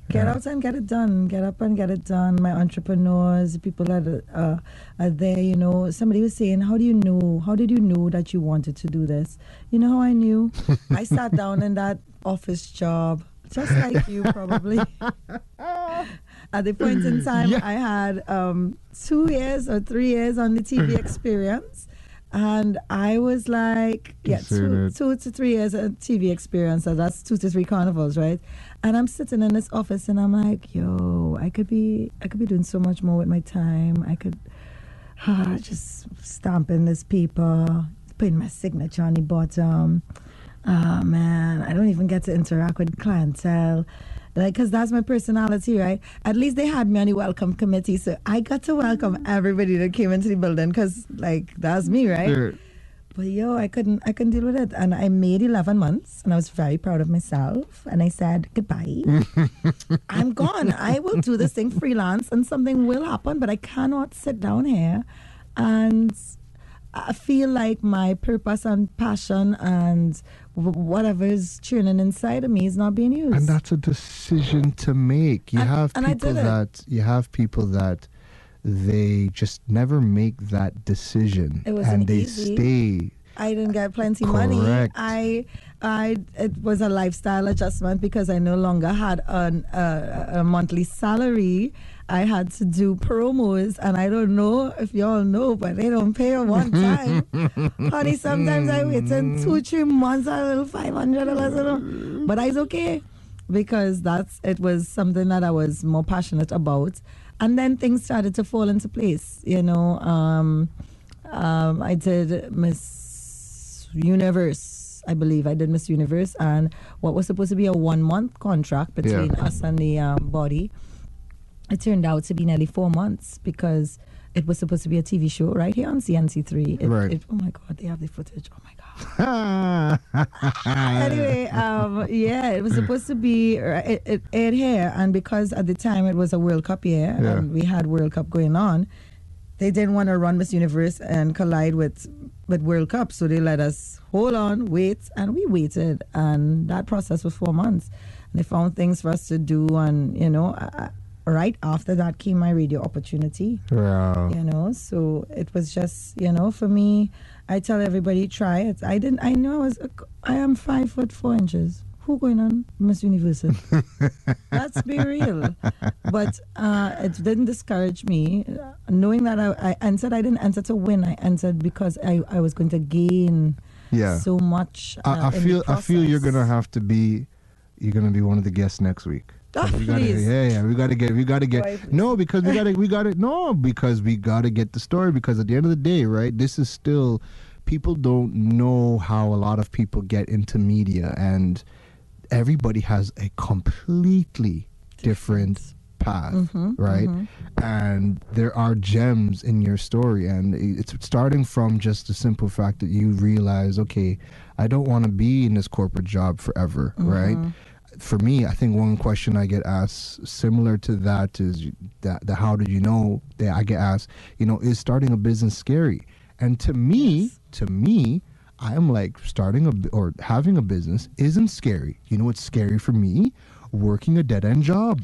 B: Get out and get it done. Get up and get it done. My entrepreneurs, people that are there, you know. Somebody was saying, how do you know? How did you know that you wanted to do this? You know how I knew? I sat down in that office job, just like you probably. At the point in time, I had 2 years or 3 years on the TV experience. And I was like, 2 to 3 years of TV experience. So that's 2 to 3 carnivals, right? And I'm sitting in this office and I'm like, yo, I could be doing so much more with my time. I could just stamping this paper, putting my signature on the bottom. Oh, man, I don't even get to interact with clientele. Like, because that's my personality, right? At least they had me on the welcome committee, so I got to welcome everybody that came into the building, because, like, that's me, right? Sure. But, I couldn't deal with it. And I made 11 months, and I was very proud of myself. And I said, goodbye. I'm gone. I will do this thing freelance, and something will happen, but I cannot sit down here and I feel like my purpose and passion and whatever is churning inside of me is not being used.
D: And that's a decision to make. You have people that they just never make that decision.
B: It wasn't
D: they
B: easy.
D: Stay.
B: I didn't get plenty money. It was a lifestyle adjustment because I no longer had a monthly salary. I had to do promos, and I don't know if y'all know, but they don't pay on one time. Honey, sometimes I wait in 2-3 months, a little $500, you know. But it's okay because it was something that I was more passionate about. And then things started to fall into place, you know. I did Miss Universe, I believe. I did Miss Universe, and what was supposed to be a 1-month contract between us and the body, it turned out to be nearly 4 months because it was supposed to be a TV show right here on CNC3. Oh my God, they have the footage. Oh my God. Anyway, it was supposed to be, it aired here, and because at the time it was a World Cup year and we had World Cup going on, they didn't want to run Miss Universe and collide with World Cup, so they let us hold on, wait, and we waited, and that process was 4 months. And they found things for us to do, and you know, right after that came my radio opportunity. Wow. You know, so it was just, you know, for me, I tell everybody, try it. I am 5'4". Who going on Miss Universe? Let's be real. But it didn't discourage me. Knowing that I entered, I didn't enter to win. I entered because I was going to gain so much.
D: I feel you're gonna be one of the guests next week.
B: Oh,
D: we gotta get no, because we gotta get the story, because at the end of the day, right, this is still, people don't know how a lot of people get into media, and everybody has a completely different path, right? And there are gems in your story, and it's starting from just the simple fact that you realize, okay, I don't want to be in this corporate job forever, right? For me, I think one question I get asked similar to that is the how did you know, that I get asked, you know, is starting a business scary? And to me, I'm like, or having a business isn't scary. You know what's scary for me? Working a dead-end job.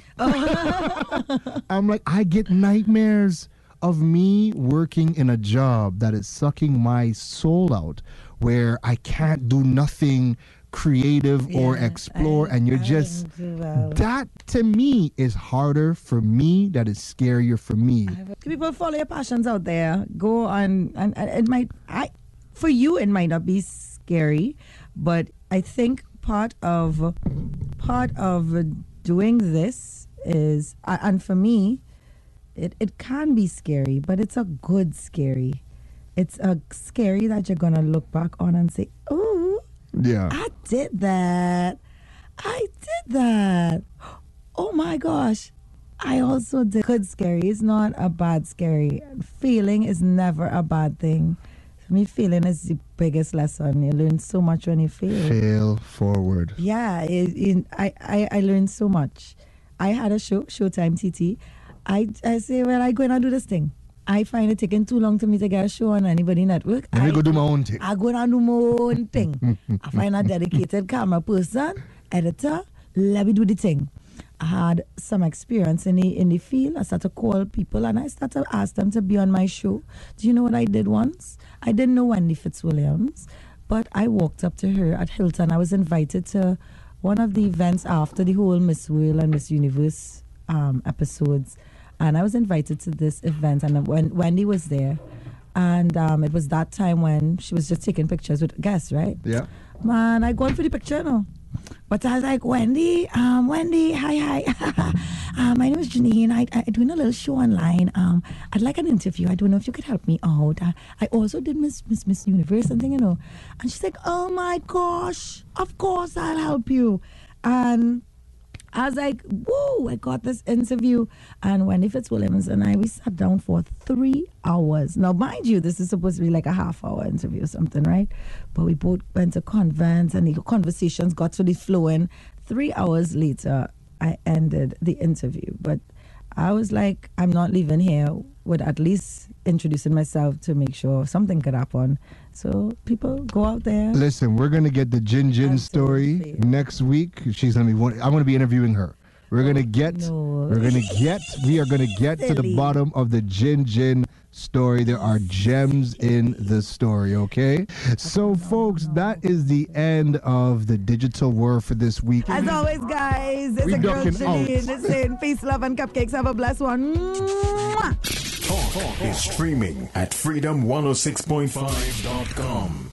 D: I'm like, I get nightmares of me working in a job that is sucking my soul out, where I can't do nothing creative or explore, and you're just that to me is harder for me. That is scarier for me.
B: People follow your passions out there. Go on, and it might. For you, it might not be scary, but I think part of doing this is, and for me, it can be scary, but it's a good scary. It's a scary that you're gonna look back on and say, "Oh, yeah, I did that. Oh my gosh, I also did." Good scary is not a bad scary. Failing is never a bad thing. For me, failing is the biggest lesson. You learn so much when you fail.
D: Fail forward.
B: Yeah, I learned so much. I had a Showtime TT. I say, well, I go and do this thing. I find it taking too long to me to get a show on anybody network.
D: I go do my own thing.
B: I go and do my own thing. I find a dedicated camera person, editor, let me do the thing. had some experience in the field. I started to call people and I started to ask them to be on my show. Do you know what I did once? I didn't know Wendy Fitzwilliams, but I walked up to her at Hilton. I was invited to one of the events after the whole Miss World and Miss Universe episodes, and I was invited to this event, and when Wendy was there, and it was that time when she was just taking pictures with guests, right?
D: Yeah.
B: Man, I gone for the picture, no. But I was like, Wendy, hi. My name is Janine. I'm doing a little show online. I'd like an interview. I don't know if you could help me out. I also did Miss Universe and thing, you know. And she's like, oh my gosh, of course I'll help you. And I was like, woo, I got this interview. And Wendy Fitzwilliams and we sat down for 3 hours. Now, mind you, this is supposed to be like a half-hour interview or something, right? But we both went to convents and the conversations got really flowing. 3 hours later, I ended the interview. But I was like, I'm not leaving here with at least introducing myself to make sure something could happen. So people go out there.
D: Listen, we're gonna get the Jin story next week. She's gonna be I'm gonna be interviewing her. We are gonna get to the bottom of the Jin story. There are gems in the story, okay? So folks, that is the end of the digital word for this week.
B: As always, guys, it's a girl Janine saying peace, love, and cupcakes. Have a blessed one.
A: Talk is streaming at freedom106.5.com.